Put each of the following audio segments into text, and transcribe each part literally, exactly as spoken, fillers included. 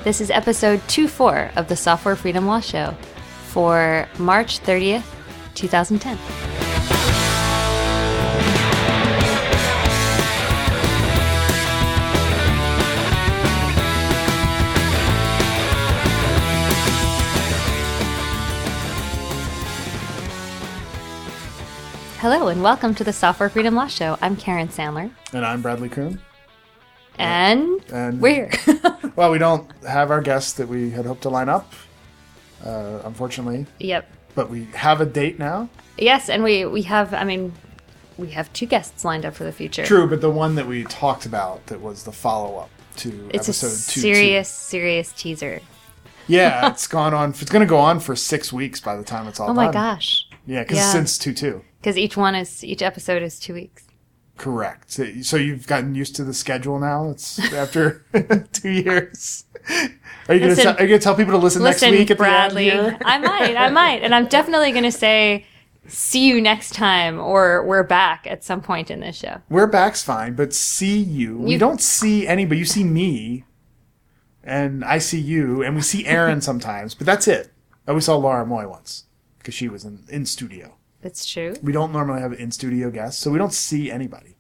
This is episode two four of the Software Freedom Law Show for March thirtieth, twenty ten. Hello and welcome to the Software Freedom Law Show. I'm Karen Sandler. And I'm Bradley Kuhn. And, and we're here. Well, we don't have our guests that we had hoped to line up, uh, unfortunately. Yep. But we have a date now. Yes, and we, we have, I mean, we have two guests lined up for the future. True, but the one that we talked about that was the follow-up to it's episode a two. serious, serious teaser. Yeah, it's gone on. It's going to go on for six weeks by the time it's all oh done. my gosh. Yeah, because Yeah. since two two. Because each one is, each episode is two weeks. Correct. So, so you've gotten used to the schedule now? It's after two years. Are you going to are you going to tell people to listen, listen, next week at Bradley, the end here? I might, I might. And I'm definitely going to say, see you next time, or we're back at some point in this show. We're back's fine, but see you. We You- don't see anybody. You see me, and I see you, and we see Aaron sometimes, but that's it. Oh, we saw Laura Moy once, because she was in, in studio. That's true. We don't normally have in-studio guests, so we don't see anybody.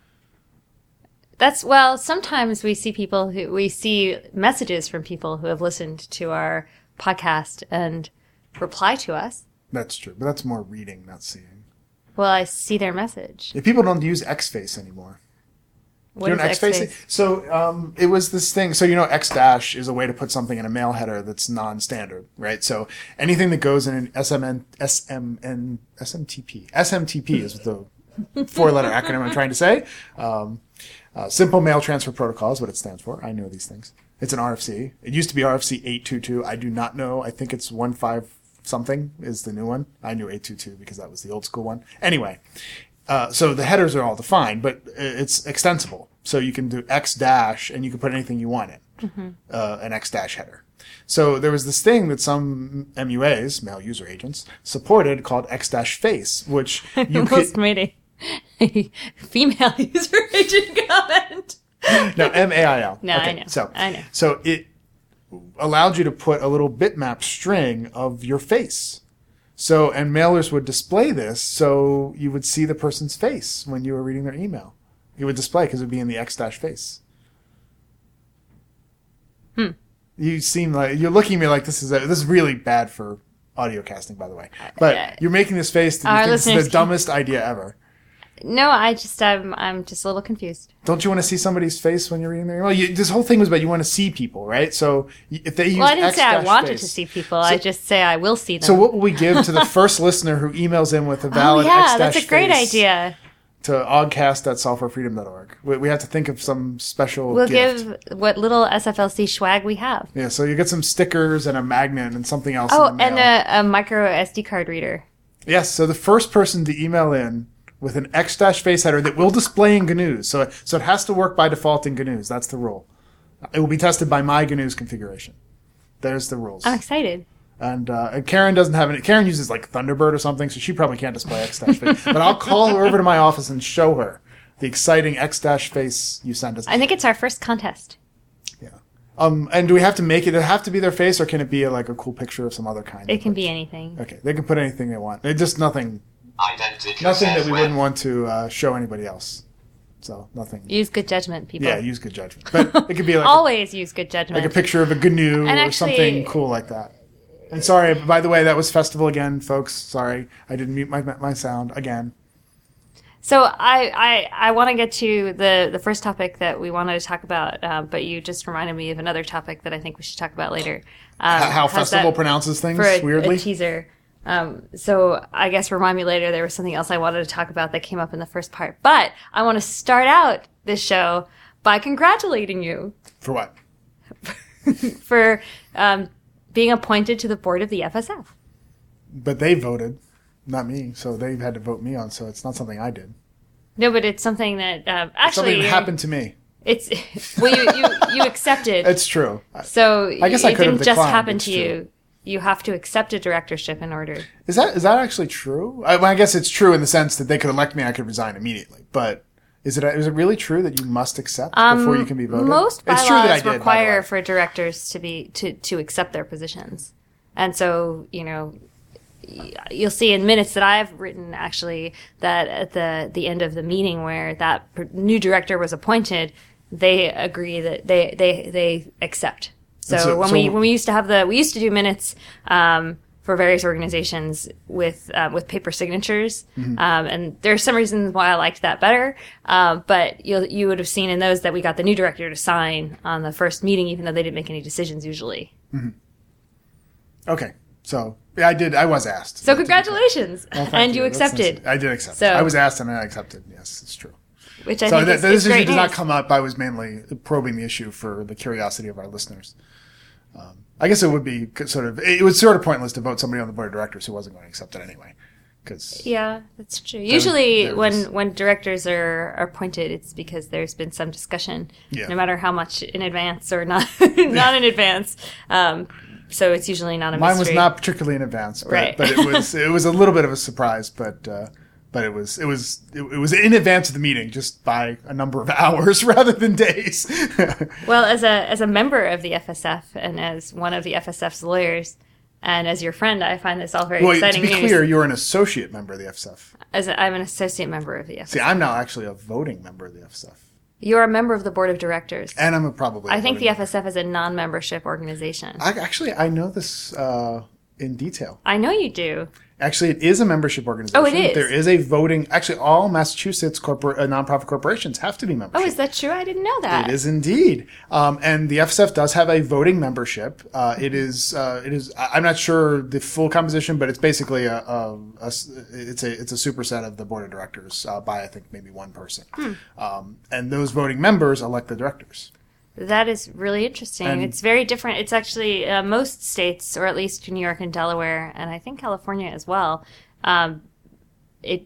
That's, well, sometimes we see people who, we see messages from people who have listened to our podcast and reply to us. That's true, but that's more reading, not seeing. Well, I see their message. If people don't use Xface anymore. What Do is you know Xface? Xface? So um, it was this thing. So you know, X dash is a way to put something in a mail header that's non-standard, right? So anything that goes in an S M N, S M N, S M T P, S M T P is the four-letter acronym I'm trying to say. Um, uh, Simple Mail Transfer Protocol is what it stands for. I know these things. It's an R F C. It used to be R F C eight two two. I do not know. I think it's one five something is the new one. I knew eight two two because that was the old school one. Anyway. Uh, so the headers are all defined, but it's extensible. So you can do X dash and you can put anything you want in, mm-hmm. uh, an X dash header. So there was this thing that some M U As, mail user agents, supported called X dash face, which you Almost could, made a, a female user agent comment. no, M A I L. No, okay, I know. So, I know. So it allowed you to put a little bitmap string of your face. So, and mailers would display this, so you would see the person's face when you were reading their email. It would display because it would be in the X dash face. Hmm. You seem like you're looking at me like this is a, this is really bad for audio casting, by the way. But Uh, you're making this face that our you think this listeners is the dumbest idea ever. No, I just, I'm, I'm just a little confused. Don't you want to see somebody's face when you're reading their email? You, this whole thing was about you want to see people, right? So y- if they use Well, I didn't X say I dash wanted face- to see people. I just say I will see them. So what will we give to the first listener who emails in with a oh, valid yeah, X dash that's a great face idea. to ogcast at software freedom dot org? We, we have to think of some special We'll gift. give what little S F L C swag we have. Yeah, so you get some stickers and a magnet and something else. Oh, in the and mail. a, a micro S D card reader. Yes, so the first person to email in with an X dash face header that will display in G N U S. So, so it has to work by default in G N U S. That's the rule. It will be tested by my G N U S configuration. There's the rules. I'm excited. And, uh, and Karen doesn't have any. Karen uses like Thunderbird or something, so she probably can't display X dash face. But I'll call her over to my office and show her the exciting X dash face you sent us. I think it's our first contest. Yeah. Um. And do we have to make it? Does it have to be their face, or can it be a, like a cool picture of some other kind? It of can like- be anything. Okay, they can put anything they want. It just nothing. Identity Nothing that we says wouldn't when. want to uh, show anybody else. So nothing. Use good judgment, people. Yeah, use good judgment. But it could be like a, Always use good judgment. like a picture of a G N U or And actually- something cool like that. And sorry, by the way, that was festival again, folks. Sorry, I didn't mute my my sound again. So I, I, I want to get to the, the first topic that we wanted to talk about, uh, but you just reminded me of another topic that I think we should talk about later. Um, H- How how's festival that pronounces things for a, weirdly. a teaser. Um, so I guess remind me later, there was something else I wanted to talk about that came up in the first part. But I want to start out this show by congratulating you For what? for um, being appointed to the board of the F S F. But they voted, not me. So they had to vote me on. So it's not something I did. No, but it's something that um, actually Something that happened to me. It's well, you you, you accepted. It's true. So I guess I it could have didn't just declined, happen it's to true. you. You have to accept a directorship in order. Is that is that actually true? I, well, I guess it's true in the sense that they could elect me, I could resign immediately. But Is it is it really true that you must accept Um, before you can be voted? Most It's true that I bylaws did, by the require way. for directors to be to, to accept their positions, and so you know y- you'll see in minutes that I've written actually that at the the end of the meeting where that per- new director was appointed, they agree that they they they accept. So, so- when so- we when we used to have the we used to do minutes. Um, for various organizations with uh, with paper signatures, Mm-hmm. um, and there's some reasons why I liked that better. Uh, but you you would have seen in those that we got the new director to sign on the first meeting, even though they didn't make any decisions usually. Okay, so yeah, I did. I was asked. So congratulations, Well, thank and you, That's accepted, nice. I did accept. So- I was asked and I accepted. Yes, it's true. which I So think th- is, this is issue great did not news. come up. I was mainly probing the issue for the curiosity of our listeners. Um, I guess it would be sort of it was sort of pointless to vote somebody on the board of directors who wasn't going to accept it anyway, because Yeah, that's true. Usually, there when was- when directors are, are appointed, it's because there's been some discussion, Yeah. no matter how much in advance or not not in advance. Um, so it's usually not a mine was mystery. not particularly in advance, but, Right. but it was it was a little bit of a surprise, but. Uh, But it was it was it, it was in advance of the meeting, just by a number of hours rather than days. Well, as a as a member of the F S F and as one of the F S F's lawyers, and as your friend, I find this all very Well, to exciting be news. clear, you're an associate member of the F S F. As a, I'm an associate member of the F S F. See, I'm now actually a voting member of the F S F, You're a member of the board of directors. and I'm a probably. I a think the voting F S F is a non-membership organization. member. I, actually, I know this uh, in detail. I know you do. Actually, it is a membership organization. Oh, it is? There is a voting. Actually, all Massachusetts corpor- uh, nonprofit corporations have to be membership. Oh, is that true? I didn't know that. It is indeed, um, and the F S F does have a voting membership. Uh, it is, uh, it is. I- I'm not sure the full composition, but it's basically a, a, a s- it's a, it's a superset of the board of directors uh, by I think maybe one person, Hmm. um, and those voting members elect the directors. That is really interesting. And- it's very different. It's actually uh, most states, or at least New York and Delaware, and I think California as well. Um, it,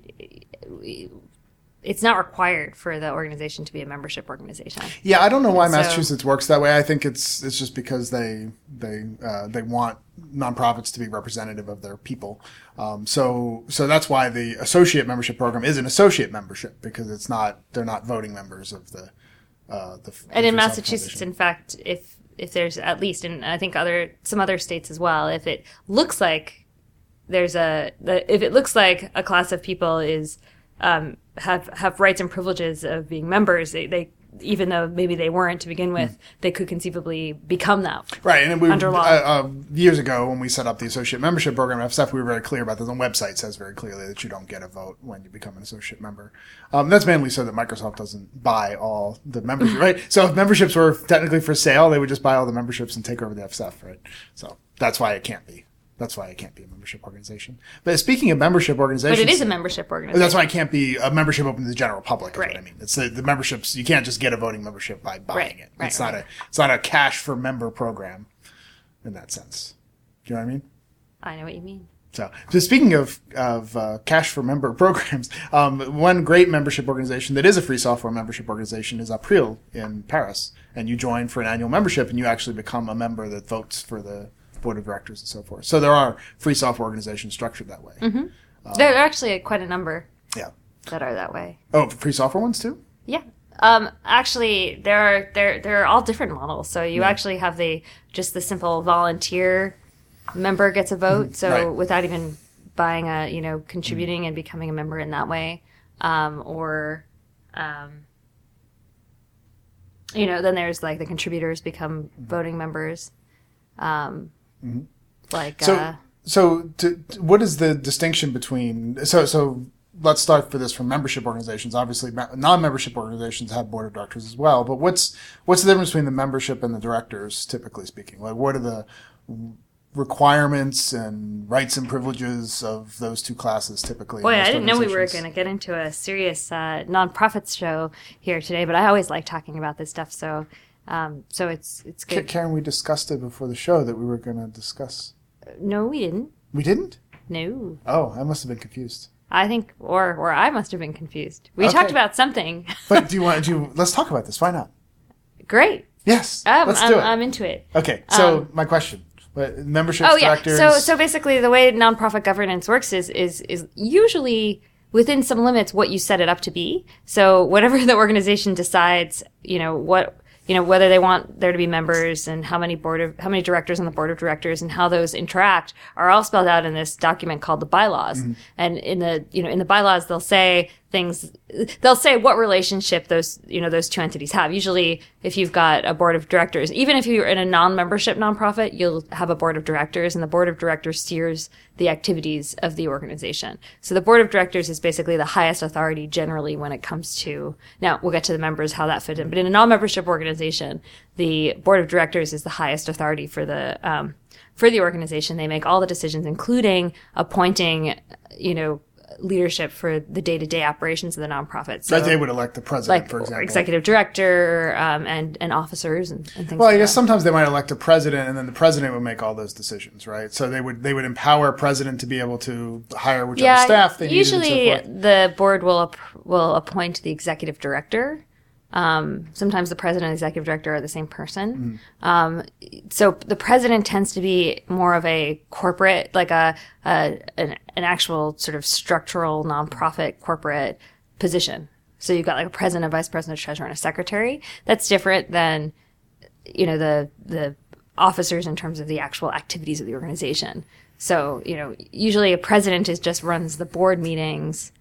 it it's not required for the organization to be a membership organization. Yeah, I don't know why So- Massachusetts works that way. I think it's it's just because they they uh, they want nonprofits to be representative of their people. Um, so so that's why the associate membership program is an associate membership, because it's not they're not voting members of the uh, the. And the in Free Software Massachusetts, Foundation. in fact, if if there's at least, and I think other some other states as well, if it looks like there's a the, if it looks like a class of people is um, have have rights and privileges of being members, they, they even though maybe they weren't to begin with, they could conceivably become that. Right, and we under law. Uh, uh, years ago when we set up the associate membership program at F S F, we were very clear about this. The website says very clearly that you don't get a vote when you become an associate member. Um, that's mainly so that Microsoft doesn't buy all the membership, right? So if memberships were technically for sale, they would just buy all the memberships and take over the F S F, right? So that's why it can't be. That's why it can't be a membership organization. But speaking of membership organizations, But it is a membership organization. that's why it can't be a membership open to the general public. Is Right. what I mean. It's the, the memberships. You can't just get a voting membership by buying Right, it. right, it's right. not a. It's not a cash for member program, in that sense. Do you know what I mean? I know what you mean. So, so speaking of of uh, cash for member programs, um, one great membership organization that is a free software membership organization is April in Paris, and you join for an annual membership, and you actually become a member that votes for the board of directors and so forth. So there are free software organizations structured that way. Mm-hmm. There are actually quite a number Yeah. that are that way. Oh, free software ones too? Yeah. Um, actually, there are there there are all different models. So you actually have the just the simple volunteer member gets a vote. So Right. without even buying a you know contributing and becoming a member in that way, um, or um, you know then there's like the contributors become voting members. Um, Like So, uh, so to, to- what is the distinction between? So, so let's start for this from membership organizations. Obviously, me- non-membership organizations have board of directors as well. But what's what's the difference between the membership and the directors, typically speaking? Like, what are the requirements and rights and privileges of those two classes typically? in Boy, most I didn't know we were organizations? going to get into a serious uh, nonprofits show here today, but I always like talking about this stuff. So, um, so it's it's Ka- good. Karen, we discussed it before the show that we were going to discuss. No, we didn't. We didn't? No, Oh, I must have been confused. I think, or or I must have been confused. We Okay. talked about something. But do you want to? Let's talk about this. Why not? Great. Yes, Um, let's I'm, do it. I'm into it. Okay, so Um, my question: What- memberships, Oh yeah. directors. So so basically, the way nonprofit governance works is is is usually within some limits what you set it up to be. So whatever the organization decides, you know, what, you know, whether they want there to be members and how many board of, how many directors on the board of directors and how those interact are all spelled out in this document called the bylaws. Mm-hmm. And in the, you know, in the bylaws, they'll say things, they'll say what relationship those, you know, those two entities have. Usually if you've got a board of directors, even if you're in a non-membership nonprofit, you'll have a board of directors, and the board of directors steers the activities of the organization. So the board of directors is basically the highest authority generally when it comes to, now we'll get to the members, how that fit in, but in a non-membership organization, the board of directors is the highest authority for the, um, for the organization. They make all the decisions, including appointing, you know, leadership for the day-to-day operations of the nonprofit. So, but they would elect the president, like, for example. Executive director, um, and, and officers and, and things well, like I guess that. sometimes they might elect a president, and then the president would make all those decisions, right? So they would they would empower a president to be able to hire whichever yeah, staff they needed. Usually and so forth. the board will ap- will appoint the executive director. Um, sometimes the president and executive director are the same person. Mm-hmm. Um, so the president tends to be more of a corporate, like a, a an, an actual sort of structural nonprofit corporate position. So you've got like a president, a vice president, a treasurer, and a secretary. That's different than, you know, the the officers in terms of the actual activities of the organization. So, you know, usually a president is just runs the board meetings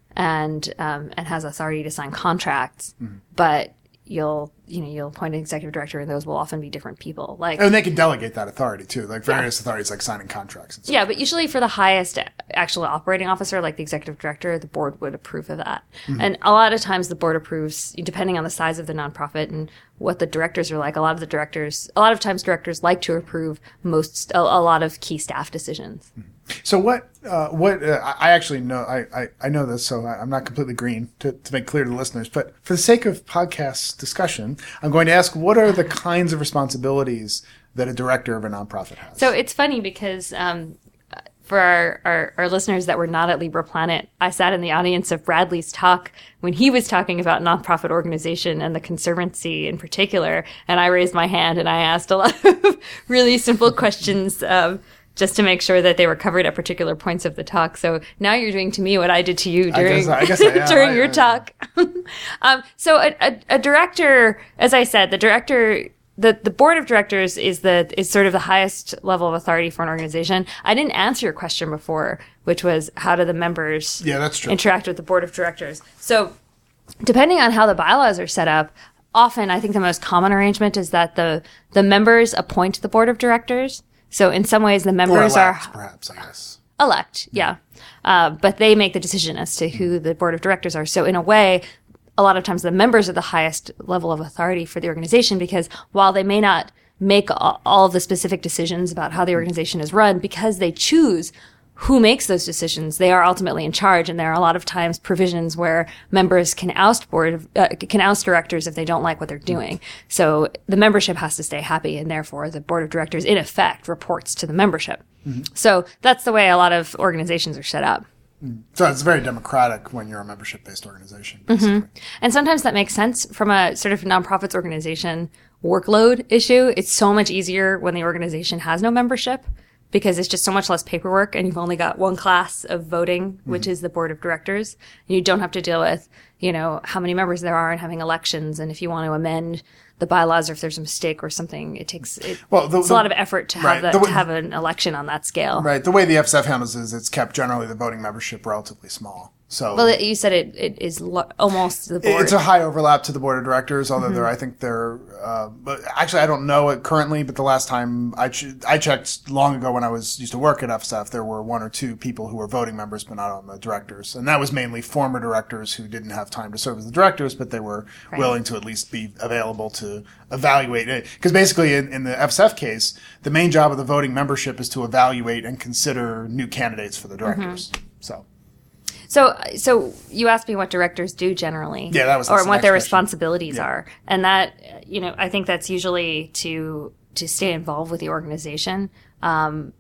and um, and has authority to sign contracts, mm-hmm. but you'll you know you'll appoint an executive director, and those will often be different people. Like, and they can delegate that authority too, like various yeah. authorities, like signing contracts. And stuff. Yeah, but usually for the highest actual operating officer, like the executive director, the board would approve of that. Mm-hmm. And a lot of times the board approves, depending on the size of the nonprofit and what the directors are like. A lot of the directors, a lot of times directors like to approve most a, a lot of key staff decisions. Mm-hmm. So what, uh, what, uh, I actually know, I, I, I know this, so I'm not completely green to, to make clear to the listeners, but for the sake of podcast discussion, I'm going to ask, what are the kinds of responsibilities that a director of a nonprofit has? So it's funny because, um, for our, our, our listeners that were not at Libra Planet, I sat in the audience of Bradley's talk when he was talking about nonprofit organization and the Conservancy in particular, and I raised my hand and I asked a lot of really simple questions, um, just to make sure that they were covered at particular points of the talk. So now you're doing to me what I did to you during I guess, I guess I am. during I, your I, talk. um, so a, a, a director, as I said, the director, the, the board of directors is the is sort of the highest level of authority for an organization. I didn't answer your question before, which was how do the members yeah, that's true. interact with the board of directors? So depending on how the bylaws are set up, often I think the most common arrangement is that the the members appoint the board of directors. So in some ways, the members or elect, are perhaps, I guess. elect, yeah, uh, but they make the decision as to who the board of directors are. So in a way, a lot of times the members are the highest level of authority for the organization, because while they may not make all, all of the specific decisions about how the organization is run, because they choose who makes those decisions, they are ultimately in charge. And there are a lot of times provisions where members can oust board of, uh, can oust directors if they don't like what they're doing. So the membership has to stay happy, and therefore the board of directors, in effect, reports to the membership. Mm-hmm. So that's the way a lot of organizations are set up. So it's very democratic when you're a membership-based organization, basically. Mm-hmm. And sometimes that makes sense from a sort of nonprofits organization workload issue. It's so much easier when the organization has no membership, because it's just so much less paperwork, and you've only got one class of voting, which mm-hmm. is the board of directors. And you don't have to deal with, you know, how many members there are and having elections. And if you want to amend the bylaws, or if there's a mistake or something, it takes it, well, the, it's the, a lot of effort to right, have that, the, to have an election on that scale. Right. The way the F S F handles it is it's kept generally the voting membership relatively small. So, well, you said it, it is lo- almost the board. It's a high overlap to the board of directors, although mm-hmm. they're, I think they're, uh, but actually I don't know it currently, but the last time I, ch- I checked long ago when I was used to work at F S F, there were one or two people who were voting members, but not on the directors. And that was mainly former directors who didn't have time to serve as the directors, but they were right. willing to at least be available to evaluate it. Because basically in, in the F S F case, the main job of the voting membership is to evaluate and consider new candidates for the directors. Mm-hmm. So. So, so you asked me what directors do generally, yeah, that was or the what their question. responsibilities yeah. are, and that, you know, I think that's usually to to stay involved with the organization, um,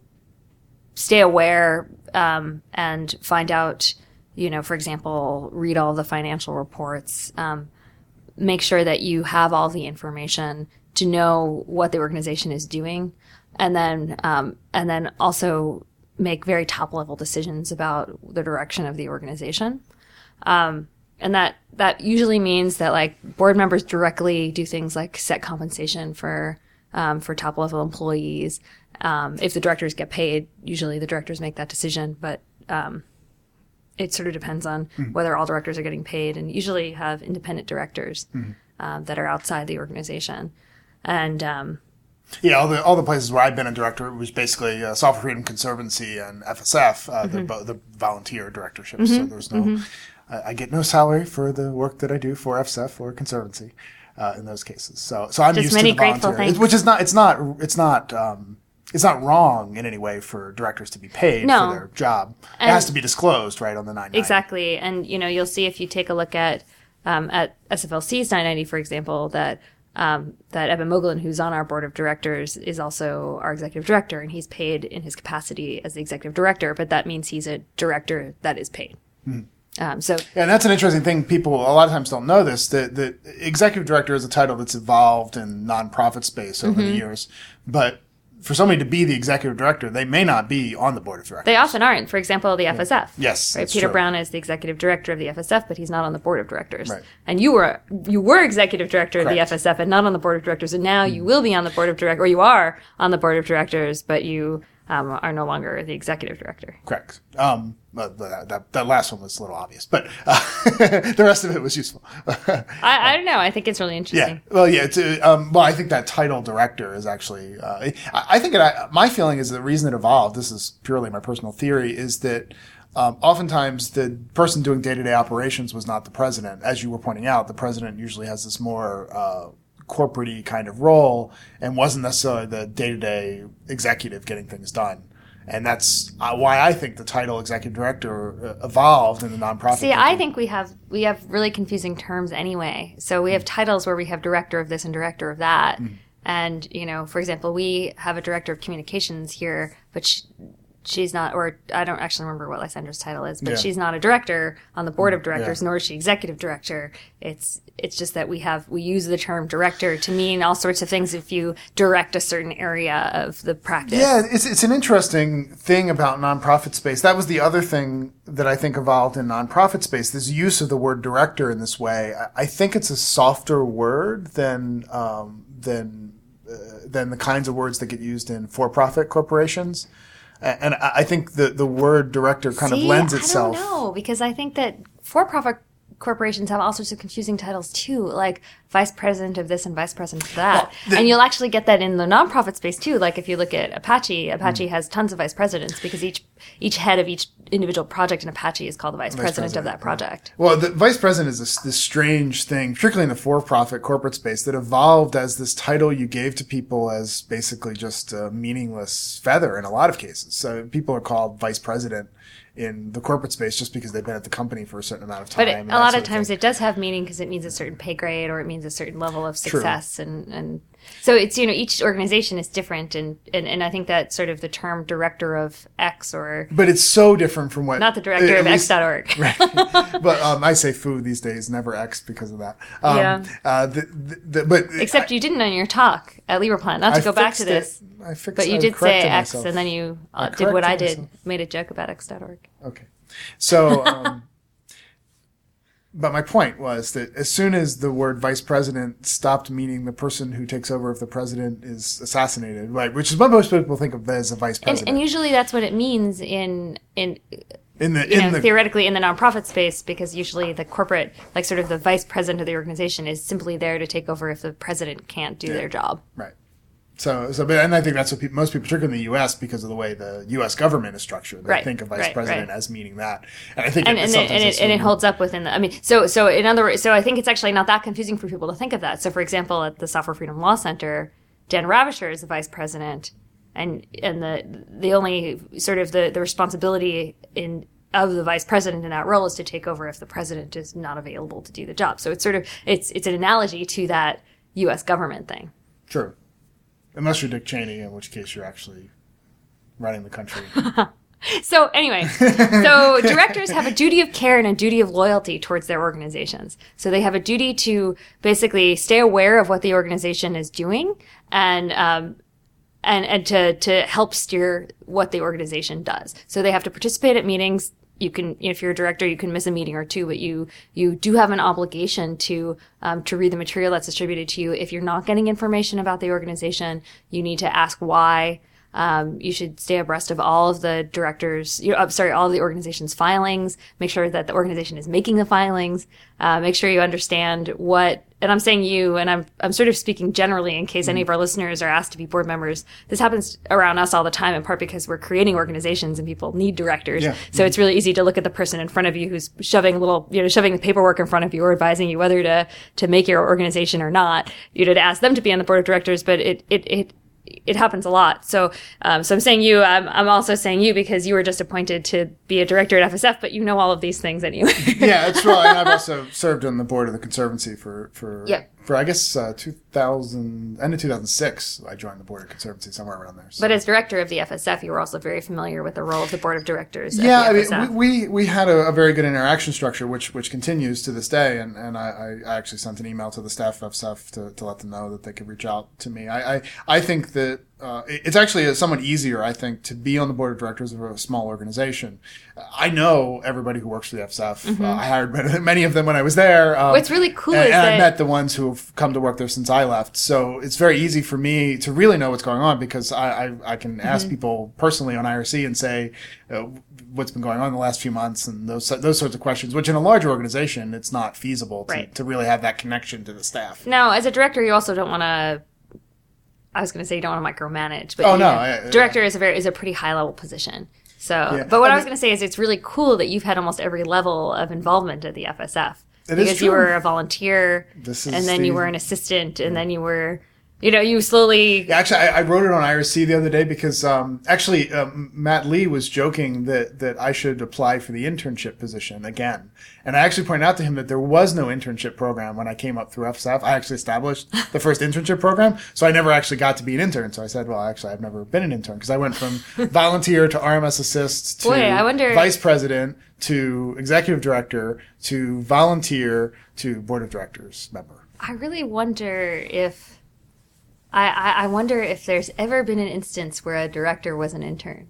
stay aware, um, and find out, you know, for example, read all the financial reports, um, make sure that you have all the information to know what the organization is doing, and then um, and then also make very top level decisions about the direction of the organization. Um, and that, that usually means that like board members directly do things like set compensation for, um, for top level employees. Um, if the directors get paid, usually the directors make that decision, but, um, it sort of depends on mm-hmm. whether all directors are getting paid, and usually have independent directors, mm-hmm. um, that are outside the organization. And, um, yeah, all the all the places where I've been a director, it was basically uh, Software Freedom Conservancy and F S F, uh, mm-hmm. the, the volunteer directorships. Mm-hmm. So there's no, mm-hmm. I, I get no salary for the work that I do for F S F or Conservancy, uh, in those cases. So, so I'm Just used many to the grateful volunteer, thanks. which is not, it's not, it's not, um, it's not wrong in any way for directors to be paid no. for their job. And it has to be disclosed, right, on the nine ninety. Exactly, and you know, you'll see if you take a look at um, at S F L C's nine ninety, for example, that. Um, that Eben Moglen, who's on our board of directors, is also our executive director, and he's paid in his capacity as the executive director, but that means he's a director that is paid. Mm-hmm. Um, so, yeah, and that's an interesting thing. People a lot of times don't know this, that the executive director is a title that's evolved in nonprofit space over mm-hmm. the years, but for somebody to be the executive director, they may not be on the board of directors. They often aren't. For example, the F S F. Yeah. Yes, right. Peter true. Brown is the executive director of the F S F, but he's not on the board of directors. Right. And you were you were executive director of Correct. the F S F and not on the board of directors, and now mm. you will be on the board of directors, or you are on the board of directors, but you um, are no longer the executive director. Correct. Um, but that, that, that last one was a little obvious, but uh, the rest of it was useful. I, I don't know. I think it's really interesting. Yeah. Well, yeah. It's, uh, um, well, I think that title director is actually. Uh, I, I think it, I, my feeling is the reason it evolved. This is purely my personal theory. Is that um, oftentimes the person doing day-to-day operations was not the president, as you were pointing out. The president usually has this more uh, corporate-y kind of role, and wasn't necessarily the day-to-day executive getting things done. And that's uh, why I think the title executive director uh, evolved in the nonprofit. See, I think we have we have really confusing terms anyway. So we have titles where we have director of this and director of that. Mm. And, you know, for example, we have a director of communications here, but she, she's not, or I don't actually remember what Lysandra's title is, but yeah. she's not a director on the board of directors, yeah. nor is she executive director. It's it's just that we have we use the term director to mean all sorts of things if you direct a certain area of the practice. Yeah, it's it's an interesting thing about nonprofit space. That was the other thing that I think evolved in nonprofit space. This use of the word director in this way. I, I think it's a softer word than um, than uh, than the kinds of words that get used in for-profit corporations. And I think the, the word director kind See, of lends itself. I don't know, because I think that for-profit corporations have all sorts of confusing titles too, like vice president of this and vice president of that. Well, the, and you'll actually get that in the nonprofit space too. Like if you look at Apache, Apache mm. has tons of vice presidents because each each head of each individual project in Apache is called the vice, vice president, president of that project. Well, the vice president is this, this strange thing, particularly in the for-profit corporate space, that evolved as this title you gave to people as basically just a meaningless feather in a lot of cases. So people are called vice president in the corporate space just because they've been at the company for a certain amount of time. But it, a lot of times it does have meaning because it means a certain pay grade or it means a certain level of success. And, and so it's, you know, each organization is different. And, and, and I think that sort of the term director of X or... But it's so different from what... Not the director of X dot org. Right. But um, I say foo these days, never X because of that. Um, yeah. Uh, the, the, the, but Except I, you didn't on your talk at LibrePlan. Not to I go back to this. It. I fixed, but you I did say X myself. and then you uh, did what I did, myself. Made a joke about X dot org. Okay. So, um, but my point was that as soon as the word vice president stopped meaning the person who takes over if the president is assassinated, right, which is what most people think of as a vice president. And, and usually that's what it means in in in the you in know, the theoretically in the nonprofit space, because usually the corporate, like sort of the vice president of the organization, is simply there to take over if the president can't do yeah. their job. Right. So, so, but, and I think that's what people, most people, particularly in the U S, because of the way the U S government is structured, they right. think of vice right. president right. as meaning that. And I think and, it, and, it, and, it, and it holds up within the, I mean, so, so in other words, so I think it's actually not that confusing for people to think of that. So for example, at the Software Freedom Law Center, Dan Ravisher is the vice president, and, and the, the only sort of the, the responsibility in, of the vice president in that role is to take over if the president is not available to do the job. So it's sort of, it's, it's an analogy to that U S government thing. True. Unless you're Dick Cheney, in which case you're actually running the country. So anyway, so directors have a duty of care and a duty of loyalty towards their organizations. So they have a duty to basically stay aware of what the organization is doing and um, and, and to, to help steer what the organization does. So they have to participate at meetings. You can, if you're a director, you can miss a meeting or two, but you, you do have an obligation to, um, to read the material that's distributed to you. If you're not getting information about the organization, you need to ask why. Um, you should stay abreast of all of the directors, you know, I'm sorry, all of the organization's filings. Make sure that the organization is making the filings. Uh, make sure you understand what, and I'm saying you, and I'm, I'm sort of speaking generally in case any of our listeners are asked to be board members. This happens around us all the time, in part because we're creating organizations and people need directors. Yeah. So it's really easy to look at the person in front of you who's shoving a little, you know, shoving the paperwork in front of you or advising you whether to, to make your organization or not, you know, to ask them to be on the board of directors, but it, it, it, it happens a lot. So, um, so I'm saying you, I'm, I'm also saying you because you were just appointed to be a director at F S F, but you know all of these things anyway. Yeah, that's right. And I've also served on the board of the Conservancy for, for, yep. for I guess, uh, two thousand, end of two thousand six, I joined the board of Conservancy, somewhere around there. So. But as director of the F S F, you were also very familiar with the role of the board of directors. Yeah, at the I F S F. mean, we, we, we had a, a very good interaction structure, which, which continues to this day. And, and I, I actually sent an email to the staff of F S F to, to let them know that they could reach out to me. I, I, I think that, Uh, it's actually somewhat easier, I think, to be on the board of directors of a small organization. I know everybody who works for the F S F. Mm-hmm. Uh, I hired many of them when I was there. Um, What's really cool and, is and that... I met the ones who have come to work there since I left. So it's very easy for me to really know what's going on because I, I, I can ask mm-hmm. people personally on I R C and say uh, what's been going on in the last few months and those those sorts of questions, which in a larger organization, it's not feasible to, right. to really have that connection to the staff. Now, as a director, you also don't want to... I was going to say you don't want to micromanage, but oh, you, no, I, director yeah. is a very is a pretty high level position. So, yeah. but what I, I was mean, going to say is it's really cool that you've had almost every level of involvement at the F S F it because is true. you were a volunteer, this is and then the, you were an assistant, and then you were, you know, you slowly. Yeah, actually, I, I wrote it on I R C the other day because um, actually um, Matt Lee was joking that that I should apply for the internship position again. And I actually pointed out to him that there was no internship program when I came up through F S F. I actually established the first internship program, so I never actually got to be an intern. So I said, well, actually, I've never been an intern because I went from volunteer to R M S assist to Boy, I wonder... vice president to executive director to volunteer to board of directors member. I really wonder if I, I, I wonder if there's ever been an instance where a director was an intern.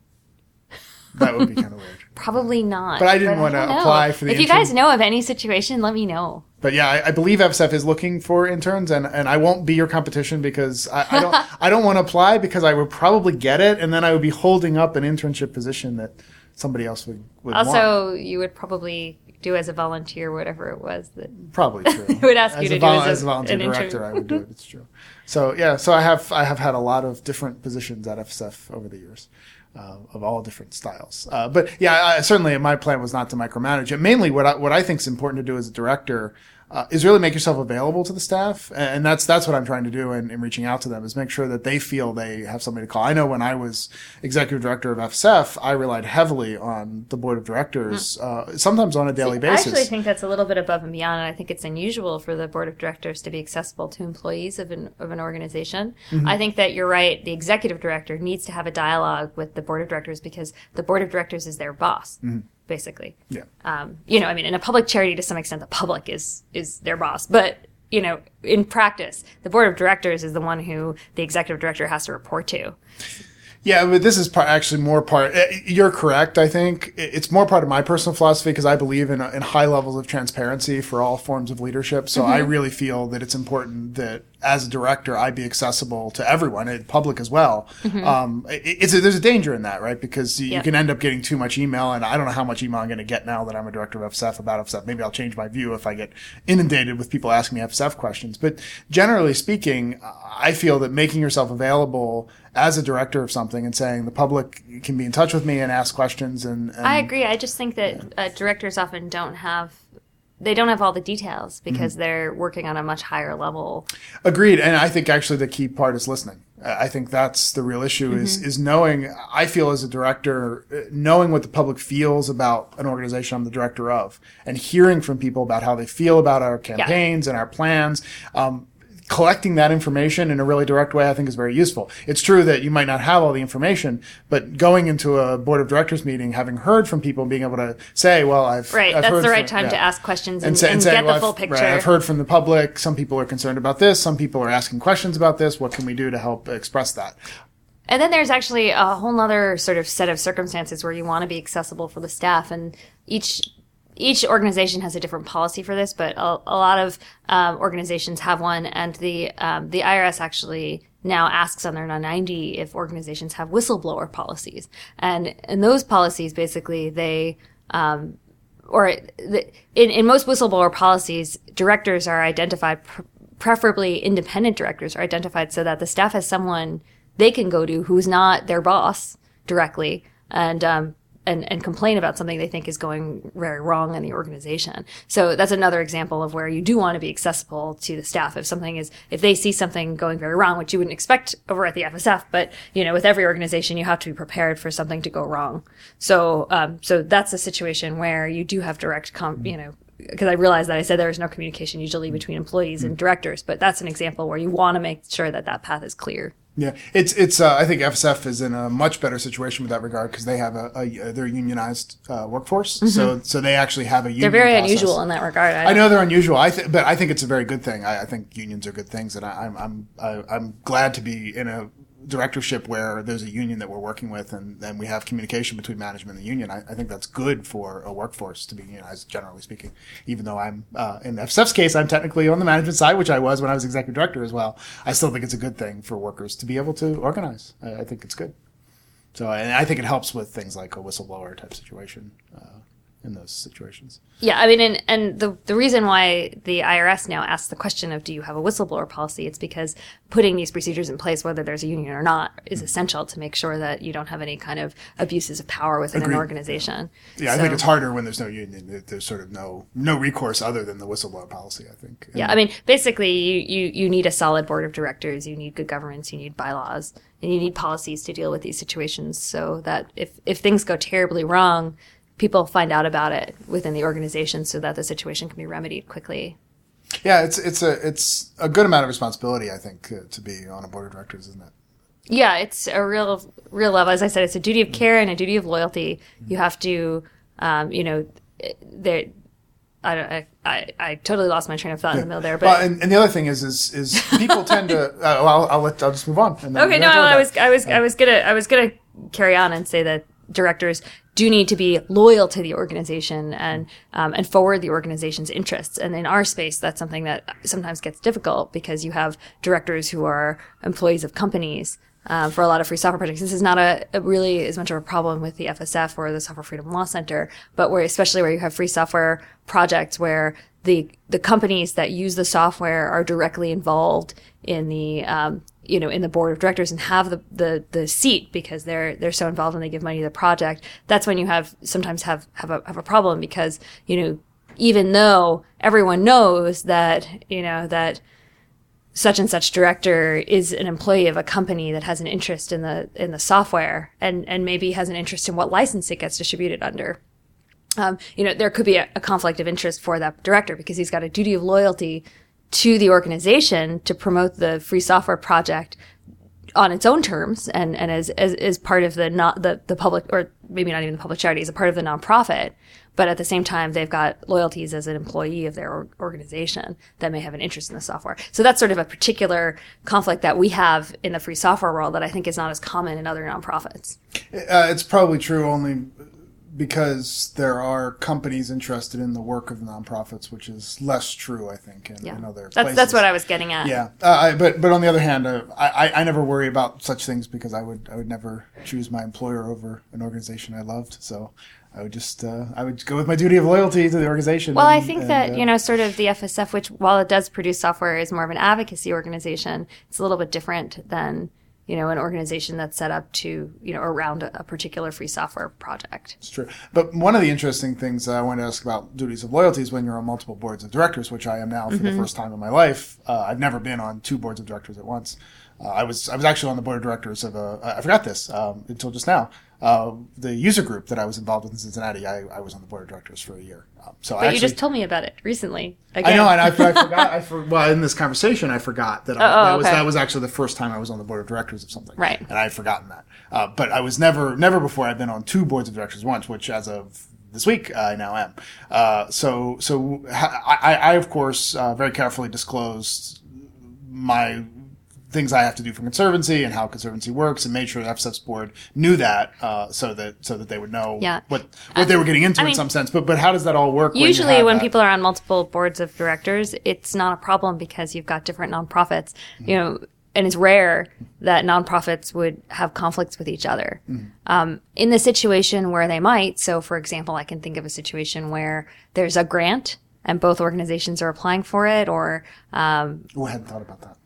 That would be kind of weird. Probably not. But I didn't want to apply for the If you intern. guys know of any situation, let me know. But yeah, I, I believe F S F is looking for interns, and, and I won't be your competition because I, I don't I don't want to apply because I would probably get it, and then I would be holding up an internship position that somebody else would, would also, want. you would probably do as a volunteer whatever it was that probably true. I would ask as you to a do vol- as a, as a volunteer an director. intern. I would do it. It's true. So yeah, so I have I have had a lot of different positions at F S F over the years. Uh, of all different styles. Uh, but yeah, I, certainly my plan was not to micromanage it. Mainly what I, what I think is important to do as a director uh, is really make yourself available to the staff. And that's, that's what I'm trying to do in, in reaching out to them is make sure that they feel they have somebody to call. I know when I was executive director of F S F, I relied heavily on the board of directors, mm. uh, sometimes on a daily See, basis. I actually think that's a little bit above and beyond. And I think it's unusual for the board of directors to be accessible to employees of an, of an organization. Mm-hmm. I think that you're right. The executive director needs to have a dialogue with the board of directors because the board of directors is their boss. Mm-hmm. Basically. Yeah. Um, you know, I mean, in a public charity, to some extent, the public is, is their boss. But, you know, in practice, the board of directors is the one who the executive director has to report to. Yeah, but this is part, actually more part. You're correct. I think it's more part of my personal philosophy because I believe in in high levels of transparency for all forms of leadership. So mm-hmm. I really feel that it's important that as a director, I be accessible to everyone, and public as well. Mm-hmm. Um, it, it's a, there's a danger in that, right? Because you, yep. you can end up getting too much email, and I don't know how much email I'm going to get now that I'm a director of F S F about F S F. Maybe I'll change my view if I get inundated with people asking me F S F questions. But generally speaking, I feel that making yourself available as a director of something and saying the public can be in touch with me and ask questions. And, and I agree. I just think that yeah. uh, directors often don't have they don't have all the details because mm-hmm. they're working on a much higher level. Agreed. And I think actually the key part is listening. I think that's the real issue mm-hmm. is, is knowing, I feel as a director, knowing what the public feels about an organization I'm the director of and hearing from people about how they feel about our campaigns yeah. and our plans. Um, collecting that information in a really direct way, I think is very useful. It's true that you might not have all the information, but going into a board of directors meeting, having heard from people and being able to say, well, I've, right. I've that's heard the right from, time yeah. to ask questions and, and, say, and, and say, get well, the full I've, picture. Right, I've heard from the public. Some people are concerned about this. Some people are asking questions about this. What can we do to help express that? And then there's actually a whole other sort of set of circumstances where you want to be accessible for the staff, and each each organization has a different policy for this, but a, a lot of um, organizations have one, and the um, the I R S actually now asks on their nine ninety if organizations have whistleblower policies, and and those policies basically they um, or the, in in most whistleblower policies, directors are identified, pr- preferably independent directors are identified, so that the staff has someone they can go to who's not their boss directly, and um, and and complain about something they think is going very wrong in the organization. So that's another example of where you do want to be accessible to the staff. If something is, if they see something going very wrong, which you wouldn't expect over at the F S F, but you know, with every organization, you have to be prepared for something to go wrong. So, um, so that's a situation where you do have direct, com- you know, because I realized that I said there is no communication usually between employees and directors, but that's an example where you want to make sure that that path is clear. Yeah, it's it's. Uh, I think F S F is in a much better situation with that regard because they have a, a they're a unionized uh, workforce, mm-hmm. so so they actually have a union. They're very process. unusual in that regard. I, I know they're unusual. I th- but I think it's a very good thing. I, I think unions are good things, and I, I'm I'm I, I'm glad to be in a directorship where there's a union that we're working with, and then we have communication between management and the union. I, I think that's good for a workforce to be unionized, generally speaking. Even though I'm uh, in F S F's case, I'm technically on the management side, which I was when I was executive director as well. I still think it's a good thing for workers to be able to organize. I, I think it's good. So, and I think it helps with things like a whistleblower type situation. Uh, in those situations. Yeah, I mean, and, and the the reason why the I R S now asks the question of do you have a whistleblower policy, it's because putting these procedures in place, whether there's a union or not, is mm-hmm. essential to make sure that you don't have any kind of abuses of power within Agreed. An organization. Yeah, so, I think it's harder when there's no union. There's sort of no no recourse other than the whistleblower policy, I think. And yeah, I mean, basically, you, you, you need a solid board of directors, you need good governance, you need bylaws, and you need policies to deal with these situations so that if, if things go terribly wrong, people find out about it within the organization so that the situation can be remedied quickly. Yeah, it's it's a it's a good amount of responsibility, I think, uh, to be on a board of directors, isn't it? Yeah, it's a real real level. As I said, it's a duty of care and a duty of loyalty. You have to, um, you know, there. I, don't, I, I I totally lost my train of thought in the middle there. But well, and, and the other thing is, is, is people tend to. Uh, well, I'll, I'll let I'll just move on. And then okay, no, I was I was I was gonna I was gonna carry on and say that directors do need to be loyal to the organization and um, and forward the organization's interests. And in our space, that's something that sometimes gets difficult because you have directors who are employees of companies. Uh, for a lot of free software projects, this is not a, a really as much of a problem with the F S F or the Software Freedom Law Center, but where especially where you have free software projects where the the companies that use the software are directly involved in the um, you know in the board of directors and have the, the the seat because they're they're so involved and they give money to the project. That's when you have sometimes have have a have a problem because you know even though everyone knows that you know that. such and such director is an employee of a company that has an interest in the in the software and and maybe has an interest in what license it gets distributed under. Um, you know, there could be a, a conflict of interest for that director because he's got a duty of loyalty to the organization to promote the free software project on its own terms and, and as, as, as part of the not the, the public or maybe not even the public charity, as a part of the nonprofit. But at the same time, they've got loyalties as an employee of their organization that may have an interest in the software. So that's sort of a particular conflict that we have in the free software world that I think is not as common in other nonprofits. Uh, it's probably true only because there are companies interested in the work of the nonprofits, which is less true, I think, in, yeah. in other that's, places. That's what I was getting at. Yeah, uh, I, but but on the other hand, uh, I I never worry about such things because I would I would never choose my employer over an organization I loved. So I would just uh, I would go with my duty of loyalty to the organization. Well, and, I think and, that uh, you know, sort of the F S F, which while it does produce software, is more of an advocacy organization. It's a little bit different than you know an organization that's set up to you know around a, a particular free software project. It's true. But one of the interesting things I want to ask about duties of loyalty is when you're on multiple boards of directors, which I am now for mm-hmm. the first time in my life. Uh, I've never been on two boards of directors at once. Uh, I was I was actually on the board of directors of a I forgot this um, until just now. Uh, the user group that I was involved with in Cincinnati, I, I was on the board of directors for a year. Um, so but I actually, you just told me about it recently. Again. I know, and I, I forgot. I for, well, in this conversation, I forgot that, I, oh, oh, that was okay. that was actually the first time I was on the board of directors of something. Right. And I had forgotten that. Uh, but I was never never before. I've been on two boards of directors once, which as of this week I now am. Uh, so so I, I, I of course uh, very carefully disclosed my things I have to do for Conservancy and how Conservancy works, and made sure the F S F's board knew that, uh, so that so that they would know Yeah. what what they were getting into I in mean, some sense. But but how does that all work? Usually when, you when have people are on multiple boards of directors, it's not a problem because you've got different nonprofits, mm-hmm. you know, and it's rare that nonprofits would have conflicts with each other. Mm-hmm. Um, in the situation where they might, so for example, I can think of a situation where there's a grant and both organizations are applying for it, or um, oh, I hadn't thought about that.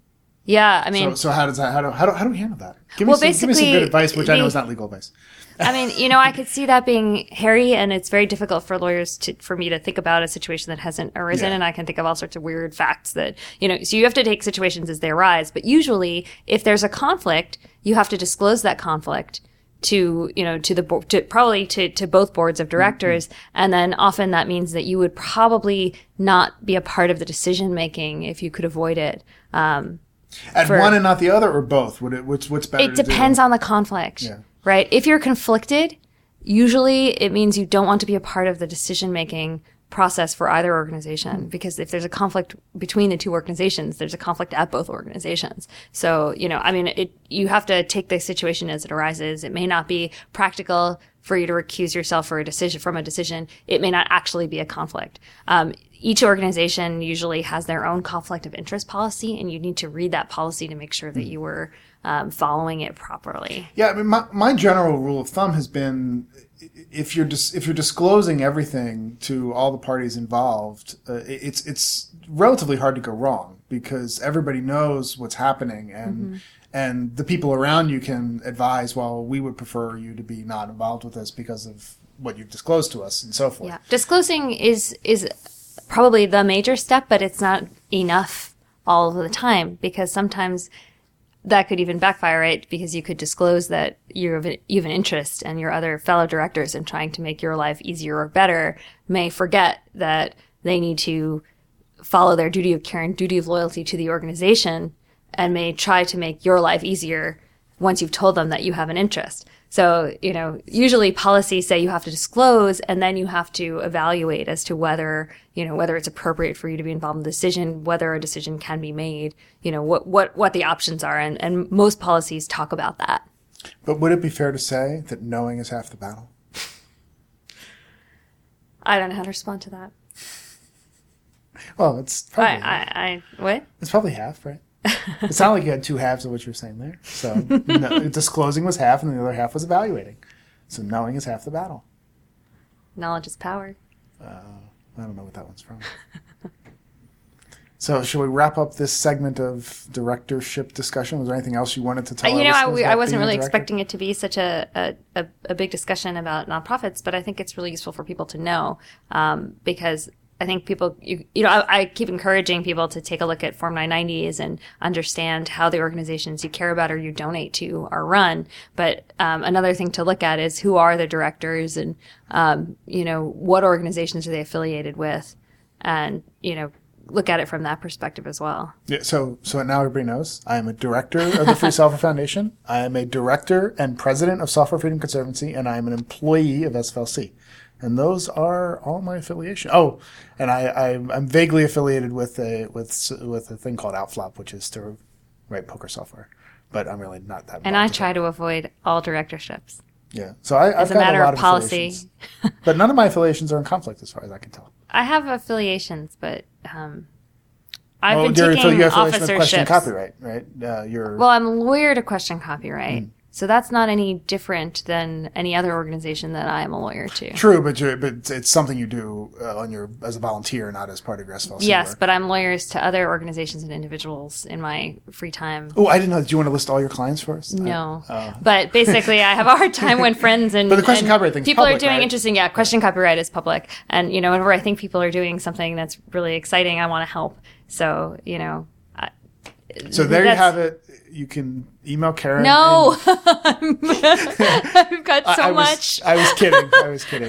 Yeah, I mean, so, so how does that? How do how do how do we handle that? Give me well, some, basically, give me some good advice, which the, I know is not legal advice. I mean, you know, I could see that being hairy, and it's very difficult for lawyers to for me to think about a situation that hasn't arisen, yeah. and I can think of all sorts of weird facts that you know. So you have to take situations as they arise, but usually, if there's a conflict, you have to disclose that conflict to you know to the board, to probably to to both boards of directors, mm-hmm. and then often that means that you would probably not be a part of the decision making if you could avoid it. Um, At for, one and not the other, or both? Would it? What's what's better? It depends on the conflict, yeah. right? If you're conflicted, usually it means you don't want to be a part of the decision making process for either organization, mm-hmm. because if there's a conflict between the two organizations, there's a conflict at both organizations. So you know, I mean, it you have to take the situation as it arises. It may not be practical for you to recuse yourself for a decision from a decision. It may not actually be a conflict. Um, Each organization usually has their own conflict of interest policy, and you need to read that policy to make sure that you were um, following it properly. Yeah, I mean, my, my general rule of thumb has been if you're dis- if you're disclosing everything to all the parties involved, uh, it's it's relatively hard to go wrong because everybody knows what's happening, and mm-hmm. and the people around you can advise. Well, we would prefer you to be not involved with this because of what you've disclosed to us, and so forth. Yeah, disclosing is is. probably the major step, but it's not enough all of the time because sometimes that could even backfire, right? Because you could disclose that you have, a, you have an interest and your other fellow directors in trying to make your life easier or better may forget that they need to follow their duty of care and duty of loyalty to the organization and may try to make your life easier once you've told them that you have an interest. So, you know, usually policies say you have to disclose and then you have to evaluate as to whether, you know, whether it's appropriate for you to be involved in the decision, whether a decision can be made, you know, what, what, what the options are. And, and most policies talk about that. But would it be fair to say that knowing is half the battle? I don't know how to respond to that. Well, it's probably I, I, I, what? It's probably half, right? It sounded like you had two halves of what you were saying there. So no, disclosing was half and the other half was evaluating. So knowing is half the battle. Knowledge is power. Uh, I don't know what that one's from. So should we wrap up this segment of directorship discussion? Was there anything else you wanted to tell us? You know, I, we, I wasn't really expecting it to be such a, a, a, a big discussion about nonprofits, but I think it's really useful for people to know um, because I think people, you, you know, I, I keep encouraging people to take a look at Form nine nineties and understand how the organizations you care about or you donate to are run. But um, another thing to look at is who are the directors and, um, you know, what organizations are they affiliated with? And, you know, look at it from that perspective as well. Yeah, so so now everybody knows I am a director of the Free Software Foundation. I am a director and president of Software Freedom Conservancy, and I am an employee of S F L C. And those are all my affiliation. Oh, and I, I I'm vaguely affiliated with a with with a thing called Outflop, which is to write poker software. But I'm really not that. And I try to avoid all directorships. Yeah, so I, I've as a got matter a lot of of policy. But none of my affiliations are in conflict, as far as I can tell. I have affiliations, but um, I've well, been you're, taking you're affiliation with question officerships. Copyright, right? Uh, you're well, I'm a lawyer to question copyright. Mm. So that's not any different than any other organization that I am a lawyer to. True, but you're, but it's something you do uh, on your as a volunteer, not as part of your S F L C Yes, work. but I'm lawyers to other organizations and individuals in my free time. Oh, I didn't know. Do you want to list all your clients for us? No, I, uh. but basically, I have a hard time when friends and but the question and copyright thing's people public, are doing right? interesting. Yeah, question copyright is public, and you know, whenever I think people are doing something that's really exciting, I want to help. So you know. I, So there you have it. You can email Karen. No, and I've got so I, I much. Was, I was kidding. I was kidding.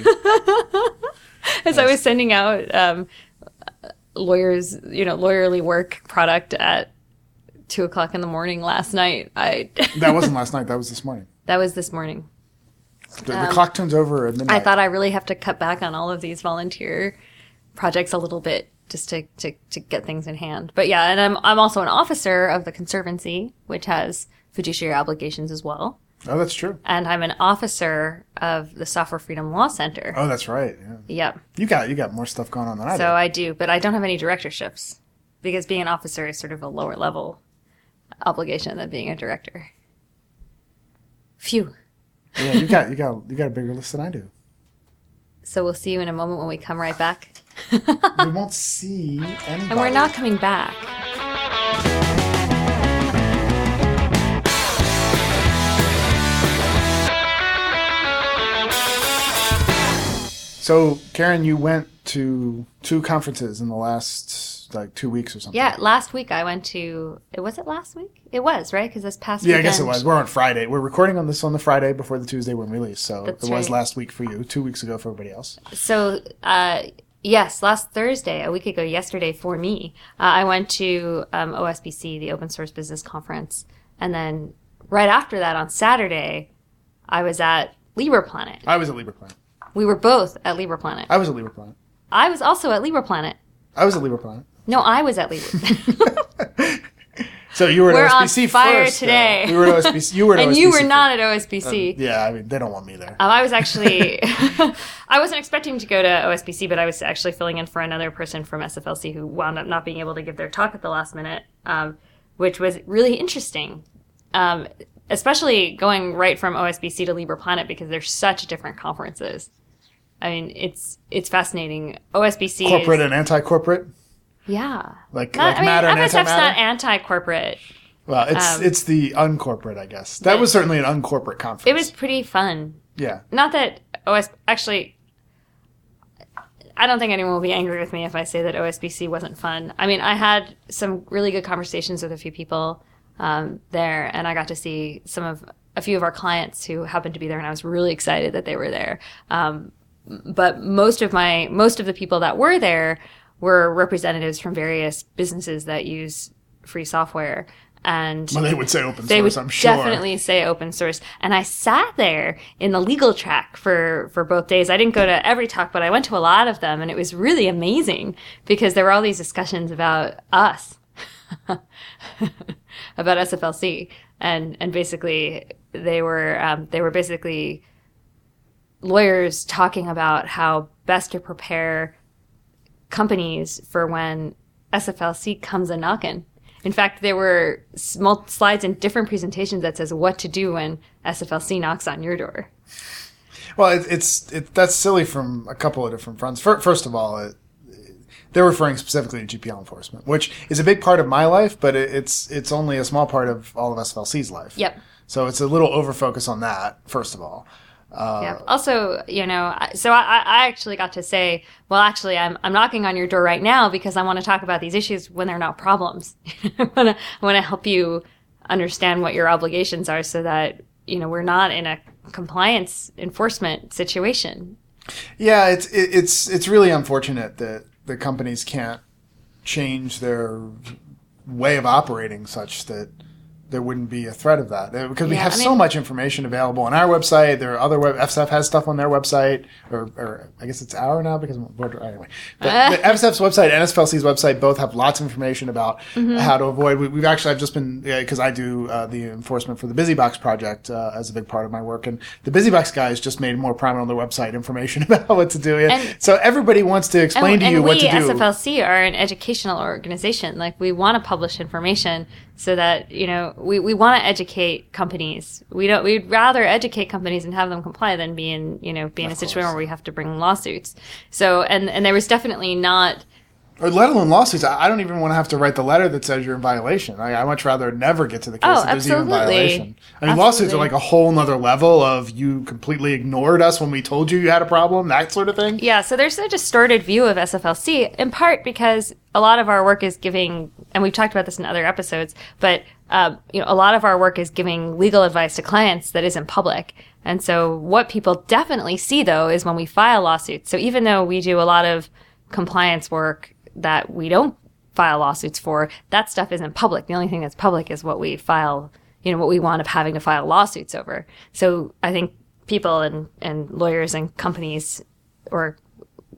As I was sending out um, lawyers, you know, lawyerly work product at two o'clock in the morning last night, I That wasn't last night. That was this morning. That was this morning. The, the um, clock turns over at midnight. I thought I really have to cut back on all of these volunteer projects a little bit just to, to, to get things in hand. But yeah, and I'm I'm also an officer of the Conservancy, which has fiduciary obligations as well. Oh, that's true. And I'm an officer of the Software Freedom Law Center. Oh, that's right. Yeah. Yep. You got you got more stuff going on than I do. So I do, but I don't have any directorships because being an officer is sort of a lower level obligation than being a director. Phew. Yeah, you got you got you got a bigger list than I do. So we'll see you in a moment when we come right back. We won't see anybody. And we're not coming back. So, Karen, you went to two conferences in the last, like, two weeks or something. Yeah, last week I went to, was it last week? It was, right? Because this past Yeah, weekend. I guess it was. We're on Friday. We're recording on this on the Friday before the Tuesday when released. So That's it was right. last week for you, two weeks ago for everybody else. So, uh, yes, last Thursday, a week ago yesterday for me, uh, I went to um, O S B C, the Open Source Business Conference. And then right after that, on Saturday, I was at LibrePlanet. I was at LibrePlanet. We were both at LibrePlanet. I was at LibrePlanet. I was also at LibrePlanet. I was at LibrePlanet. No, I was at LibrePlanet. So you were at We're O S B C on fire first, today. though. We were at O S B C. You were at and O S B C you were first. not at O S B C. Um, yeah, I mean, they don't want me there. Um, I was actually, I wasn't expecting to go to O S B C, but I was actually filling in for another person from S F L C who wound up not being able to give their talk at the last minute, um, which was really interesting. Um, especially going right from O S B C to LibrePlanet because they're such different conferences. I mean, it's it's fascinating. O S B C Corporate is, and anti-corporate? yeah. Like, Not, like I mean, matter and F S F's antimatter? not anti-corporate. Well, it's um, it's the uncorporate, I guess. That but- was certainly an uncorporate conference. It was pretty fun. Yeah. Not that O S actually, I don't think anyone will be angry with me if I say that O S B C wasn't fun. I mean, I had some really good conversations with a few people um, there, and I got to see some of a few of our clients who happened to be there, and I was really excited that they were there. Um, but most of my most of the people that were there were representatives from various businesses that use free software. And Well, they would say open they source, would I'm sure. definitely say open source. And I sat there in the legal track for, for both days. I didn't go to every talk, but I went to a lot of them. And it was really amazing because there were all these discussions about us, about S F L C. And, and basically they were, um, they were basically lawyers talking about how best to prepare companies for when S F L C comes a knockin'. In fact, there were small slides in different presentations that says what to do when S F L C knocks on your door. Well, it, it's it, that's silly from a couple of different fronts. First of all, it, they're referring specifically to G P L enforcement, which is a big part of my life, but it, it's it's only a small part of all of S F L C's life. Yep. So it's a little over focus on that, first of all. Uh, Yeah. Also, you know, I- so I, I actually got to say, well, actually, I'm I'm knocking on your door right now because I want to talk about these issues when they're not problems. I want to I want to help you understand what your obligations are, so that you know we're not in a compliance enforcement situation. Yeah, it's it, it's it's really unfortunate that the companies can't change their way of operating such that there wouldn't be a threat of that, because we Yeah, have I so mean- much information available on our website. There are other web, F S F has stuff on their website, or, or I guess it's our now because anyway. But, but F S F's website and S F L C's website both have lots of information about Mm-hmm. how to avoid. We, we've actually I've just been because I do uh, the enforcement for the BusyBox project uh, as a big part of my work, and the BusyBox guys just made more prominent on their website information about what to do. And- so everybody wants to explain and, to and you we, what to do. S F L C, are an educational organization. Like, we want to publish information so that, you know, we, we want to educate companies. We don't, we'd rather educate companies and have them comply than be in, you know, be in a situation course. where we have to bring lawsuits. So, and, and there was definitely not, Or let alone lawsuits. I I don't even want to have to write the letter that says you're in violation. I, I much rather never get to the case Oh, that there's even absolutely. violation. I mean, lawsuits are Absolutely. like a whole nother level of you completely ignored us when we told you you had a problem, that sort of thing. yeah, so there's a distorted view of S F L C, in part because a lot of our work is giving, and we've talked about this in other episodes, but um, you know, a lot of our work is giving legal advice to clients that isn't public. And so what people definitely see, though, is when we file lawsuits. So even though we do a lot of compliance work that we don't file lawsuits for, that stuff isn't public. The only thing that's public is what we file, you know, what we wind up having to file lawsuits over. So I think people and, and lawyers and companies or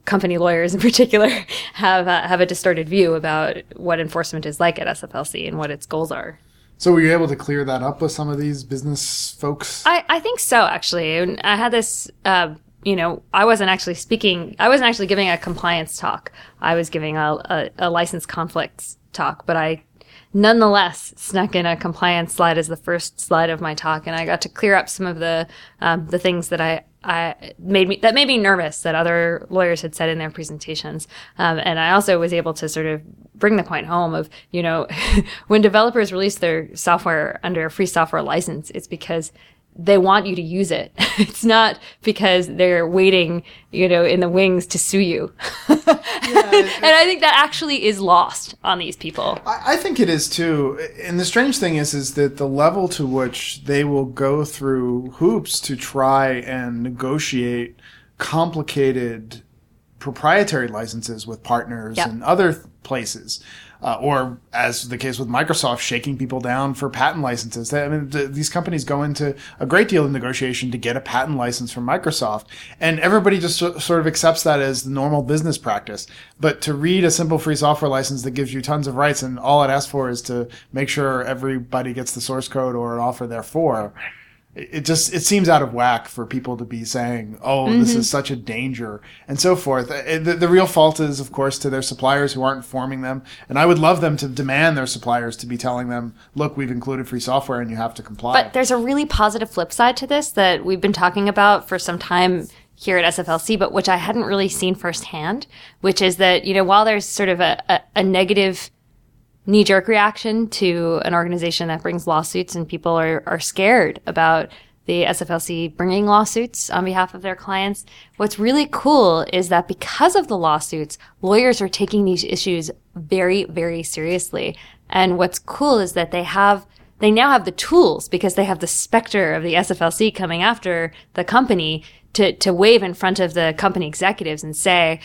company lawyers in particular have uh, have a distorted view about what enforcement is like at S F L C and what its goals are. So were you able to clear that up with some of these business folks? I, I think so, actually. And I had this, uh, you know, I wasn't actually speaking, I wasn't actually giving a compliance talk. I was giving a, a, a license conflicts talk, but I nonetheless snuck in a compliance slide as the first slide of my talk, and I got to clear up some of the um, the things that I, I made me that made me nervous that other lawyers had said in their presentations. Um, and I also was able to sort of bring the point home of, you know, when developers release their software under a free software license, it's because they want you to use it. It's not because they're waiting, you know, in the wings to sue you. Yeah, and I think that actually is lost on these people. I, I think it is too. And the strange thing is, is that the level to which they will go through hoops to try and negotiate complicated proprietary licenses with partners yep. and other th- places. Uh, or, as the case with Microsoft, shaking people down for patent licenses. I mean, th- these companies go into a great deal of negotiation to get a patent license from Microsoft, and everybody just so- sort of accepts that as the normal business practice. But to read a simple free software license that gives you tons of rights, and all it asks for is to make sure everybody gets the source code or an offer therefore, it just, it seems out of whack for people to be saying, oh, mm-hmm. this is such a danger and so forth. The, the real fault is, of course, to their suppliers who aren't informing them. And I would love them to demand their suppliers to be telling them, look, we've included free software and you have to comply. But there's a really positive flip side to this that we've been talking about for some time here at S F L C, but which I hadn't really seen firsthand, which is that, you know, while there's sort of a, a, a negative knee-jerk reaction to an organization that brings lawsuits, and people are, are scared about the S F L C bringing lawsuits on behalf of their clients. What's really cool is that because of the lawsuits, lawyers are taking these issues very, very seriously. And what's cool is that they have, they now have the tools, because they have the specter of the S F L C coming after the company, to, to wave in front of the company executives and say,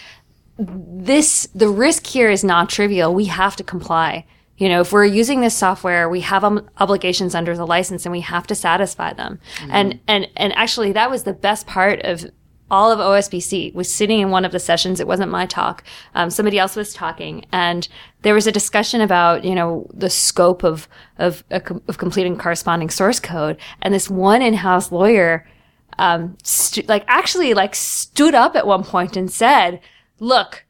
this, the risk here is not trivial. We have to comply. You know, if we're using this software, we have um, obligations under the license, and we have to satisfy them. Mm-hmm. And, and, and actually that was the best part of all of O S B C, was sitting in one of the sessions. It wasn't my talk. Um, somebody else was talking, and there was a discussion about, you know, the scope of, of, of completing corresponding source code. And this one in-house lawyer, um, stu- like actually like stood up at one point and said, look,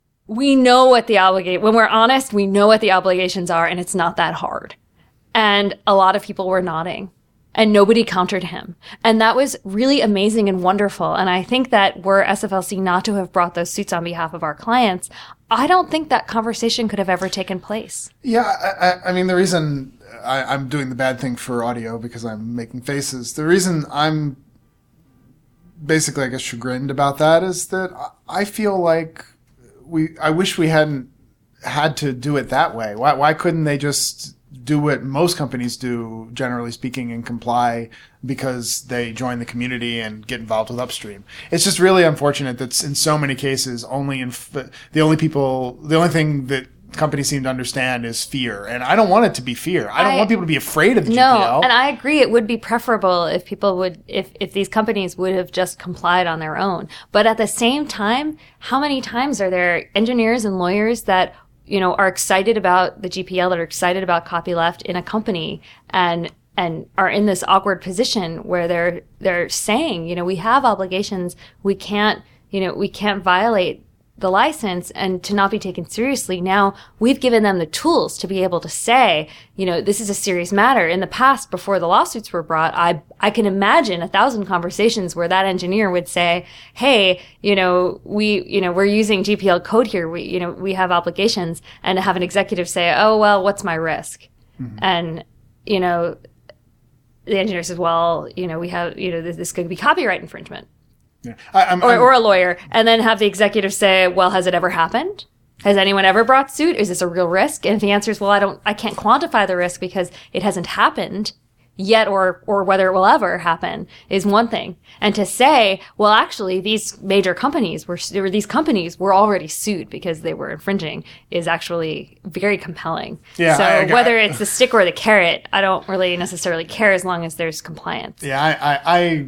we know what the obligate, when we're honest, we know what the obligations are, and it's not that hard. And a lot of people were nodding, and nobody countered him. And that was really amazing and wonderful. And I think that were S F L C not to have brought those suits on behalf of our clients, I don't think that conversation could have ever taken place. Yeah, I, I mean, the reason I, I'm doing the bad thing for audio, because I'm making faces, the reason I'm basically, I guess, chagrined about that is that I feel like we, I wish we hadn't had to do it that way. Why, why couldn't they just do what most companies do, generally speaking, and comply because they join the community and get involved with upstream? It's just really unfortunate that in so many cases, only in the only people, the only thing that companies seem to understand is fear. And I don't want it to be fear. I don't I, want people to be afraid of the no, G P L. And I agree. It would be preferable if people would, if, if these companies would have just complied on their own. But at the same time, how many times are there engineers and lawyers that, you know, are excited about the G P L, that are excited about copyleft in a company, and and are in this awkward position where they're they're saying, you know, we have obligations, we can't, you know, we can't violate the license and to not be taken seriously. Now we've given them the tools to be able to say, you know, this is a serious matter. In the past, before the lawsuits were brought, I I can imagine a thousand conversations where that engineer would say, hey, you know, we, you know, we're using G P L code here. We, you know, we have obligations, and to have an executive say, oh, well, what's my risk? Mm-hmm. And, you know, the engineer says, well, you know, we have, you know, this, this could be copyright infringement. Yeah. I, I'm, or, I'm, or a lawyer, and then have the executive say, well, has it ever happened? Has anyone ever brought suit? Is this a real risk? And if the answer is, well, I don't, I can't quantify the risk because it hasn't happened yet, or, or whether it will ever happen, is one thing. And to say, well, actually, these major companies were, or these companies were already sued because they were infringing, is actually very compelling. Yeah, so I, I, whether it's the stick or the carrot, I don't really necessarily care as long as there's compliance. Yeah, I, I, I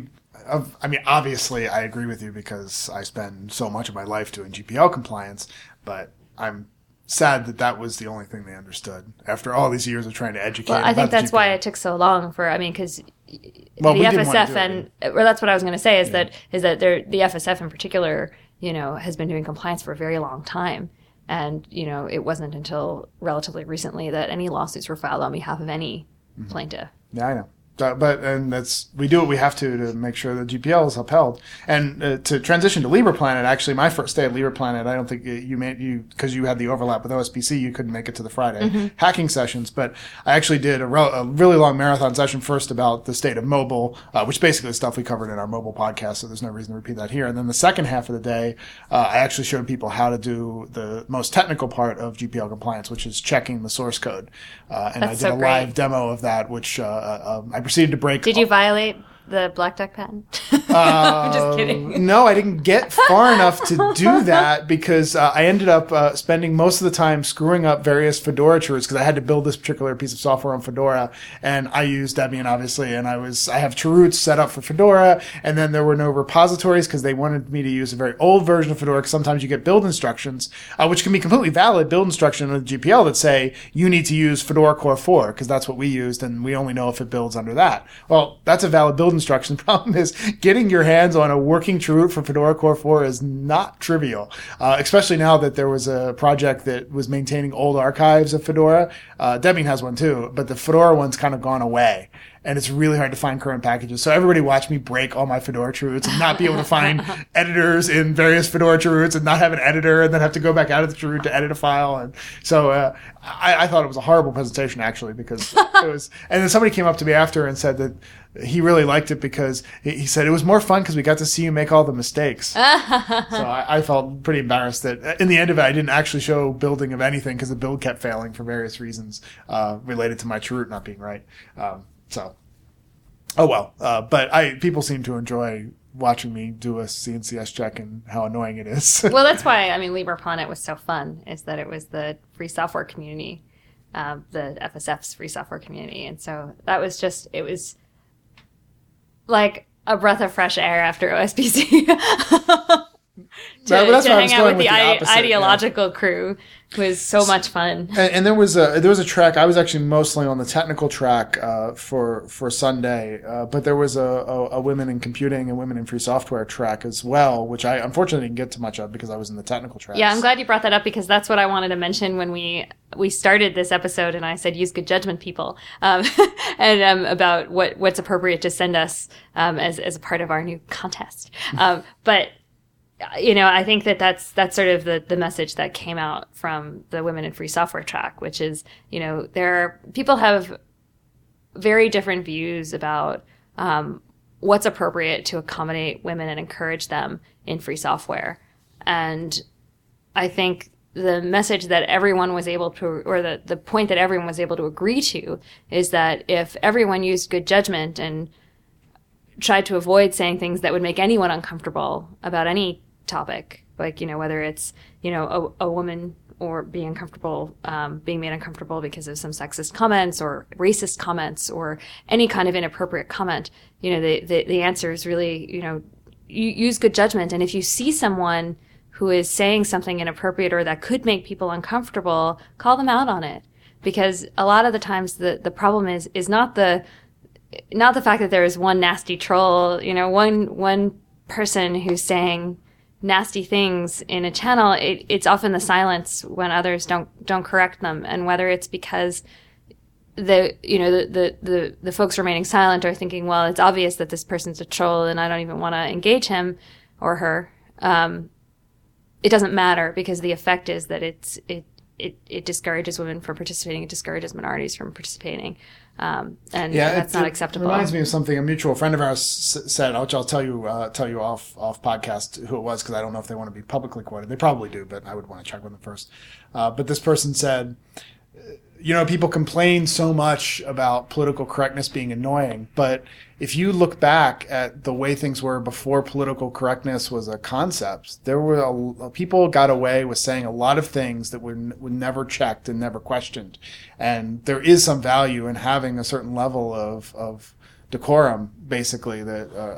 of, I mean, obviously, I agree with you because I spend so much of my life doing G P L compliance, but I'm sad that that was the only thing they understood after all these years of trying to educate. Well, I about think the that's G P L. why it took so long for, I mean, because Well, the we didn't wanna F S F do it. and, well, that's what I was going to say is Yeah. that, is that there, the F S F in particular, you know, has been doing compliance for a very long time. And, you know, it wasn't until relatively recently that any lawsuits were filed on behalf of any Mm-hmm. plaintiff. Yeah, I know. Uh, but and that's we do what we have to to make sure the G P L is upheld. And uh, to transition to LibrePlanet, actually, my first day at LibrePlanet, I don't think you made you because you had the overlap with O S P C, you couldn't make it to the Friday Mm-hmm. hacking sessions. But I actually did a, re- a really long marathon session first about the state of mobile, uh, which basically is stuff we covered in our mobile podcast. So there's no reason to repeat that here. And then the second half of the day, uh, I actually showed people how to do the most technical part of G P L compliance, which is checking the source code. Uh, and That's I did so a great. live demo of that, which uh, uh, um, I proceeded to break. Did you violate the Black Duck patent? Uh, I'm just kidding. No, I didn't get far enough to do that because uh, I ended up uh, spending most of the time screwing up various Fedora chroots because I had to build this particular piece of software on Fedora, and I used Debian obviously, and I was I have chroots set up for Fedora, and then there were no repositories because they wanted me to use a very old version of Fedora because sometimes you get build instructions, uh, which can be completely valid build instruction in the G P L that say you need to use Fedora Core four because that's what we used, and we only know if it builds under that. Well, that's a valid build instruction. The problem is getting your hands on a working chroot for Fedora Core four is not trivial, uh, especially now that there was a project that was maintaining old archives of Fedora. Uh, Debian has one too, but the Fedora one's kind of gone away. And it's really hard to find current packages. So everybody watched me break all my Fedora chroots and not be able to find editors in various Fedora chroots and not have an editor and then have to go back out of the chroot to edit a file. And so uh, I, I thought it was a horrible presentation, actually, because it was. And then somebody came up to me after and said that he really liked it because he, he said it was more fun because we got to see you make all the mistakes. So I, I felt pretty embarrassed that in the end of it, I didn't actually show building of anything because the build kept failing for various reasons uh, related to my chroot not being right. Um, So, oh well. Uh, but I people seem to enjoy watching me do a C N C S check and how annoying it is. Well, that's why, I mean, LibrePlanet was so fun, is that it was the free software community, um, the F S F's free software community. And so that was just, it was like a breath of fresh air after O S P C. to, That- that's to where I was hang out going with the, with the ide- opposite, yeah. ideological crew was so much fun. And, and there was a there was a track. I was actually mostly on the technical track uh, for for Sunday, uh, but there was a, a, a women in computing and women in free software track as well, which I unfortunately didn't get to much of because I was in the technical tracks. Yeah, I'm glad you brought that up because that's what I wanted to mention when we we started this episode, and I said use good judgment, people, um, and um, about what what's appropriate to send us um, as as a part of our new contest. Um, but you know, I think that that's that's sort of the the message that came out from the Women in Free Software track, which is, you know, there are, people have very different views about um, what's appropriate to accommodate women and encourage them in free software, and I think the message that everyone was able to, or the, the point that everyone was able to agree to, is that if everyone used good judgment and tried to avoid saying things that would make anyone uncomfortable about any topic, like, you know, whether it's, you know, a, a woman or being uncomfortable, um, being made uncomfortable because of some sexist comments or racist comments or any kind of inappropriate comment, you know, the, the, the answer is really, you know, you use good judgment. And if you see someone who is saying something inappropriate or that could make people uncomfortable, call them out on it. Because a lot of the times the, the problem is, is not the, not the fact that there is one nasty troll, you know, one, one person who's saying nasty things in a channel. It, it's often the silence when others don't, don't correct them. And whether it's because the, you know, the, the, the, the folks remaining silent are thinking, well, it's obvious that this person's a troll and I don't even want to engage him or her. Um, it doesn't matter because the effect is that it's, it, it, it discourages women from participating. It discourages minorities from participating. Um, and Yeah, that's it, not it acceptable. Reminds me of something a mutual friend of ours s- said, which I'll tell you, uh, tell you off, off podcast who it was, because I don't know if they want to be publicly quoted. They probably do, but I would want to check with them first. Uh, but this person said, you know, people complain so much about political correctness being annoying, but if you look back at the way things were before political correctness was a concept, there were a, people got away with saying a lot of things that were, were never checked and never questioned. And there is some value in having a certain level of, of decorum, basically, that uh, uh,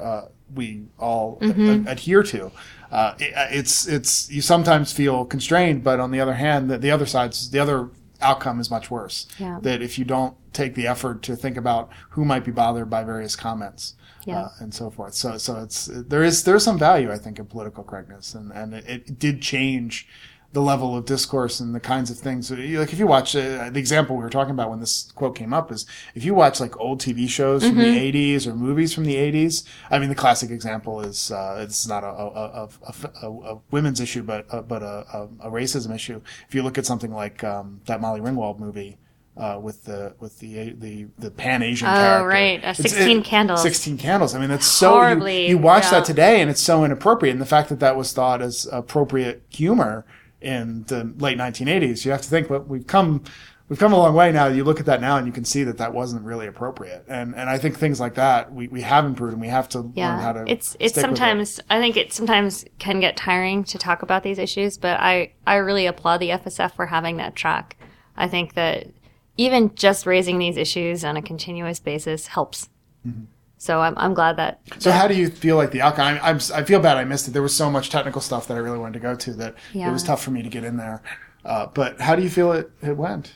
we all mm-hmm. a- adhere to. Uh, it, it's it's you sometimes feel constrained, but on the other hand, the, the other side's the other outcome is much worse. Yeah. That if you don't take the effort to think about who might be bothered by various comments. Yeah. Uh, and so forth. So, so it's there is there's some value, I think, in political correctness, and and it, it did change the level of discourse and the kinds of things. Like if you watch uh, the example we were talking about when this quote came up is if you watch like old T V shows from mm-hmm. the eighties or movies from the eighties. I mean, the classic example is uh, it's not a a, a, a, a women's issue, but uh, but a, a racism issue. If you look at something like um, that Molly Ringwald movie. Uh, with the with the the the Pan Asian oh, character. Oh right, uh, sixteen it, candles. Sixteen candles. I mean, that's so Horribly, you, you watch yeah. that today, and it's so inappropriate. And the fact that that was thought as appropriate humor in the late nineteen eighties, you have to think, well, we've come we've come a long way now. You look at that now, and you can see that that wasn't really appropriate. And and I think things like that we, we have improved, and we have to yeah. learn how to. It's it's sometimes it. I think it sometimes can get tiring to talk about these issues, but I I really applaud the F S F for having that track. I think that. Even just raising these issues on a continuous basis helps. Mm-hmm. So I'm I'm glad that. So that, how do you feel like the outcome? I'm, I'm I feel bad I missed it. There was so much technical stuff that I really wanted to go to that yeah. it was tough for me to get in there. Uh, but how do you feel it, it went?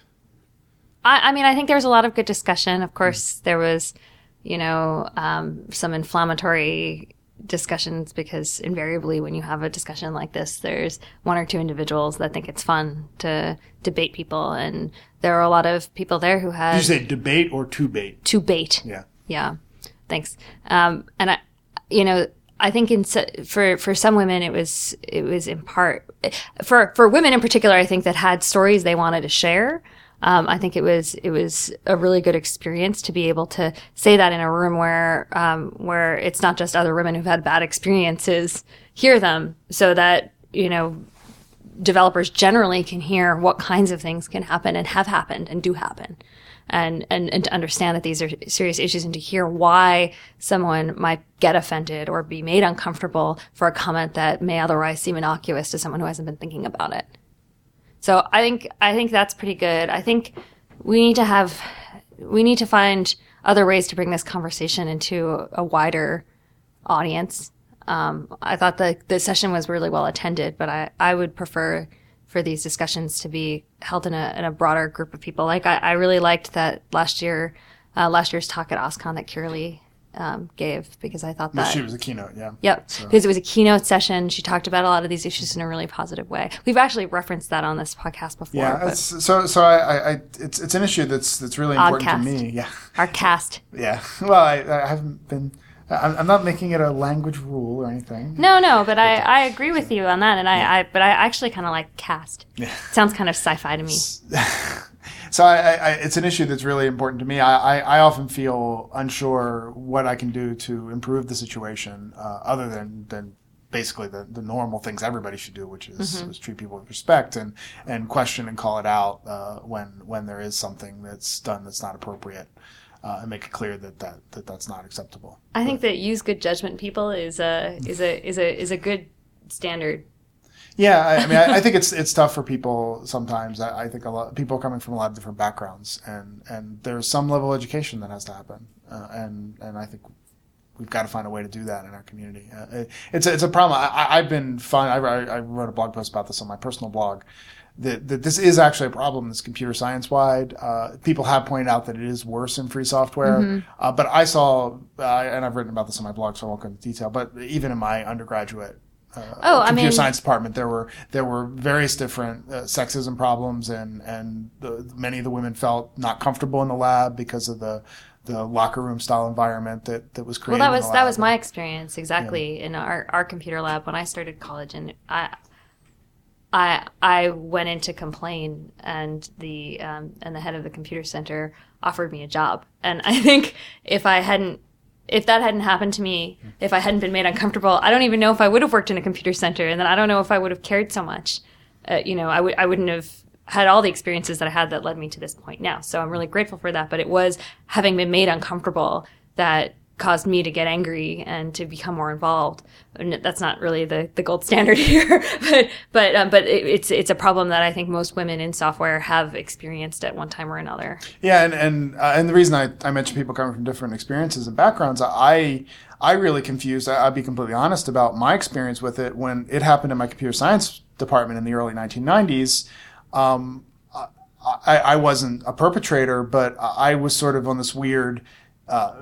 I, I mean, I think there was a lot of good discussion. Of course, mm-hmm. there was, you know, um, some inflammatory discussions because invariably when you have a discussion like this, there's one or two individuals that think it's fun to debate people, and there are a lot of people there who had. Did you say debate or to bait? To bait. Yeah. Yeah. Thanks. Um, and I, you know, I think in for for some women it was it was in part for for women in particular. I think that had stories they wanted to share. Um, I think it was it was a really good experience to be able to say that in a room where um, where it's not just other women who've had bad experiences hear them, so that you know developers generally can hear what kinds of things can happen and have happened and do happen, and and and to understand that these are serious issues and to hear why someone might get offended or be made uncomfortable for a comment that may otherwise seem innocuous to someone who hasn't been thinking about it. So I think I think that's pretty good. I think we need to have we need to find other ways to bring this conversation into a wider audience. Um, I thought the the session was really well attended, but I, I would prefer for these discussions to be held in a in a broader group of people. Like I, I really liked that last year uh, last year's talk at OSCON that Kiralee Um, gave because I thought that she was a keynote, yeah. Yep, so. Because it was a keynote session. She talked about a lot of these issues in a really positive way. We've actually referenced that on this podcast before. Yeah, it's, so so I, I it's it's an issue that's that's really important Oddcast. to me. Yeah, our cast. Yeah, well, I, I haven't been. I'm, I'm not making it a language rule or anything. No, no, but I, I agree with you on that, and I, yeah. I but I actually kind of like cast. Yeah, it sounds kind of sci-fi to me. So I, I, it's an issue that's really important to me. I, I, I often feel unsure what I can do to improve the situation, uh, other than, than basically the, the normal things everybody should do, which is, mm-hmm. is treat people with respect and, and question and call it out uh, when when there is something that's done that's not appropriate, uh, and make it clear that, that, that that's not acceptable. I think that use good judgment people is a is a is a is a good standard. Yeah, I, I mean, I, I think it's it's tough for people sometimes. I, I think a lot people coming from a lot of different backgrounds, and, and there's some level of education that has to happen, uh, and and I think we've got to find a way to do that in our community. Uh, it, it's a, it's a problem. I, I've been fun. I, I wrote a blog post about this on my personal blog. That, that this is actually a problem that's computer science wide. Uh, people have pointed out that it is worse in free software. Mm-hmm. Uh, but I saw, uh, and I've written about this on my blog, so I won't go into detail. But even in my undergraduate. Uh, oh, computer I mean, science department, there were there were various different uh, sexism problems, and and the, many of the women felt not comfortable in the lab because of the the locker room style environment that, that was created. Well, that was in the that lab. was my experience exactly yeah. in our, our computer lab when I started college, and I I I went in to complain, and the um, and the head of the computer center offered me a job, and I think if I hadn't. If that hadn't happened to me, if I hadn't been made uncomfortable, I don't even know if I would have worked in a computer center, and then I don't know if I would have cared so much. Uh, you know, I would I wouldn't have had all the experiences that I had that led me to this point now. So I'm really grateful for that. But it was having been made uncomfortable that caused me to get angry and to become more involved. And that's not really the, the gold standard here, but but um, but it, it's it's a problem that I think most women in software have experienced at one time or another. Yeah, and and uh, and the reason I, I mentioned people coming from different experiences and backgrounds, I I really confused. I, I'll be completely honest about my experience with it when it happened in my computer science department in the early nineteen nineties. Um, I, I wasn't a perpetrator, but I was sort of on this weird, uh,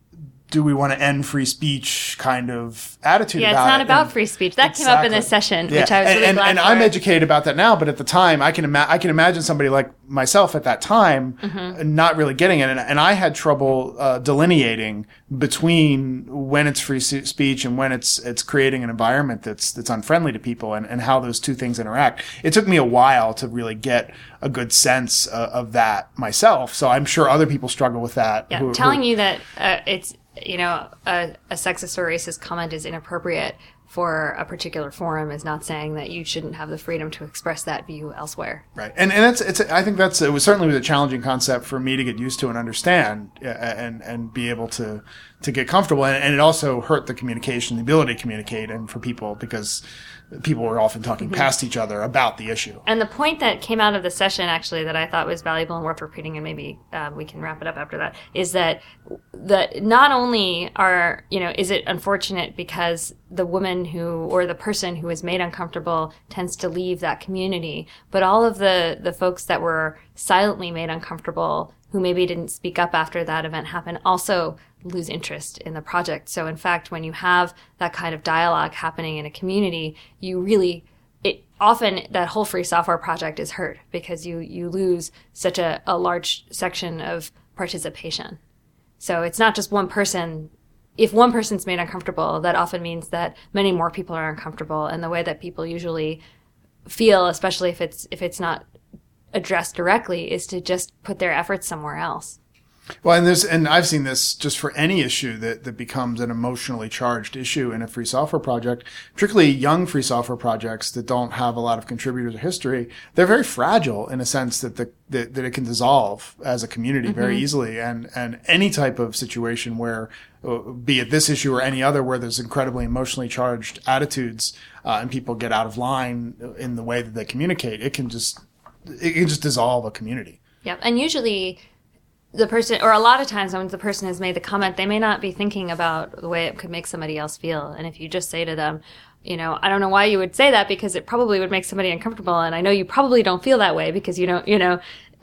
do we want to end free speech kind of attitude yeah, about it. Yeah, it's not it. about and free speech. That exactly. came up in this session, yeah. which I was and, really and, glad and for. I'm educated about that now, but at the time, I can, ima- I can imagine somebody like myself at that time mm-hmm. not really getting it. And, and I had trouble uh, delineating between when it's free speech and when it's it's creating an environment that's that's unfriendly to people and, and how those two things interact. It took me a while to really get a good sense uh, of that myself. So I'm sure other people struggle with that. Yeah, who, telling who, you that uh, it's, you know, a, a sexist or racist comment is inappropriate for a particular forum is not saying that you shouldn't have the freedom to express that view elsewhere. Right. And and it's it's I think that's it was certainly a challenging concept for me to get used to and understand uh, and and be able to to get comfortable, and, and it also hurt the communication, the ability to communicate, and for people because people were often talking mm-hmm. past each other about the issue. And the point that came out of the session, actually, that I thought was valuable and worth repeating, and maybe uh, we can wrap it up after that, is that that not only are, you know, is it unfortunate because the woman who, or the person who is made uncomfortable tends to leave that community, but all of the, the folks that were silently made uncomfortable who maybe didn't speak up after that event happened also lose interest in the project. So in fact, when you have that kind of dialogue happening in a community, you really, it often that whole free software project is hurt because you, you lose such a, a large section of participation. So it's not just one person. If one person's made uncomfortable, that often means that many more people are uncomfortable. And the way that people usually feel, especially if it's, if it's not addressed directly, is to just put their efforts somewhere else. Well, and there's, and I've seen this just for any issue that, that becomes an emotionally charged issue in a free software project, particularly young free software projects that don't have a lot of contributors or history. They're very fragile in a sense that the, that, that it can dissolve as a community mm-hmm. very easily. And, and any type of situation where, uh, be it this issue or any other, where there's incredibly emotionally charged attitudes, uh, and people get out of line in the way that they communicate, it can just, it can just dissolve a community. Yep. And usually, the person, or a lot of times when the person has made the comment, they may not be thinking about the way it could make somebody else feel. And if you just say to them, you know, I don't know why you would say that because it probably would make somebody uncomfortable. And I know you probably don't feel that way because you don't, you know,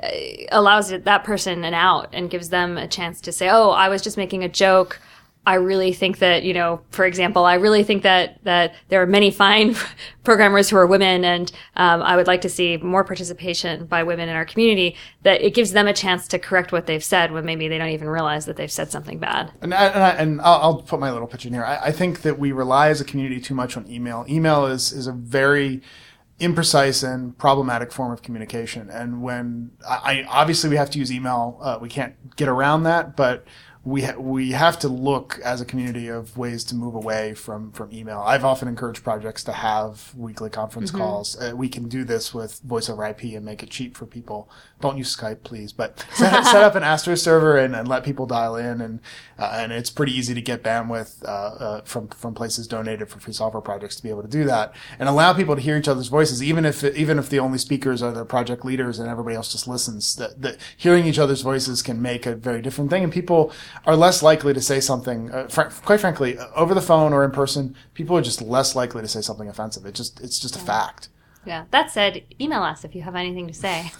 allows that person an out and gives them a chance to say, oh, I was just making a joke. I really think that, you know, for example, I really think that, that there are many fine programmers who are women, and um, I would like to see more participation by women in our community, that it gives them a chance to correct what they've said when maybe they don't even realize that they've said something bad. And, I, and, I, and I'll, I'll put my little pitch in here. I, I think that we rely as a community too much on email. Email is, is a very imprecise and problematic form of communication. And when I, I obviously we have to use email, uh, we can't get around that, but we ha- we have to look as a community of ways to move away from, from email. I've often encouraged projects to have weekly conference mm-hmm. calls. Uh, we can do this with voice over I P and make it cheap for people. Don't use Skype, please, but set, set up an Asterisk server and, and let people dial in, and uh, and it's pretty easy to get bandwidth uh, uh, from from places donated for free software projects to be able to do that and allow people to hear each other's voices, even if even if the only speakers are the project leaders and everybody else just listens. That, that hearing each other's voices can make a very different thing, and people are less likely to say something, uh, fr- quite frankly, over the phone or in person, people are just less likely to say something offensive. It just, it's just a fact. Yeah. That said, email us if you have anything to say.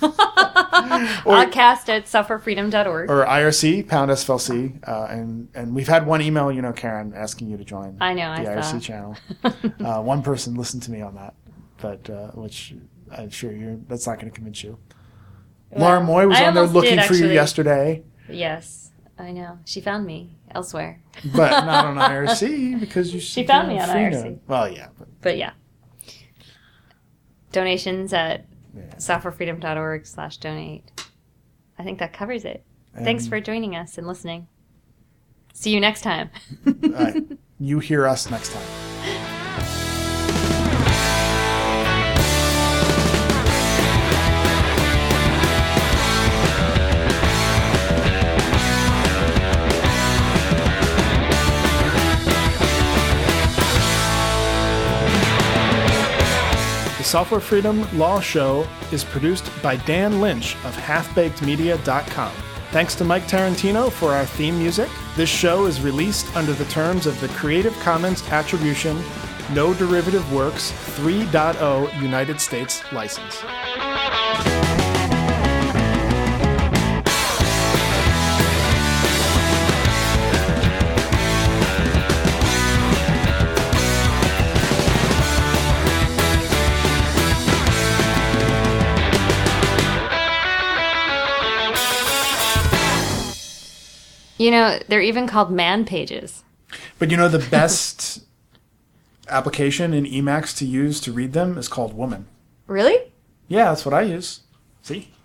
Podcast at software freedom dot org. Or I R C, pound S F L C. Uh, and, and we've had one email, you know, Karen, asking you to join I know, the I I R C saw. channel. uh, one person listened to me on that, but, uh, which I'm sure you're, that's not going to convince you. Well, Laura Moy was I on there looking did, for you actually. yesterday. Yes. I know. She found me elsewhere. But not on I R C because you She found me on I R C. Note. Well, yeah. But, but yeah. Donations at yeah. software freedom dot org slash donate. I think that covers it. And Thanks for joining us and listening. See you next time. uh, you hear us next time. Software Freedom Law Show is produced by Dan Lynch of half baked media dot com. Thanks to Mike Tarantino for our theme music. This show is released under the terms of the Creative Commons Attribution, No Derivative Works three point oh United States license. You know, they're even called man pages. But you know, the best application in Emacs to use to read them is called Woman. Really? Yeah, that's what I use. See?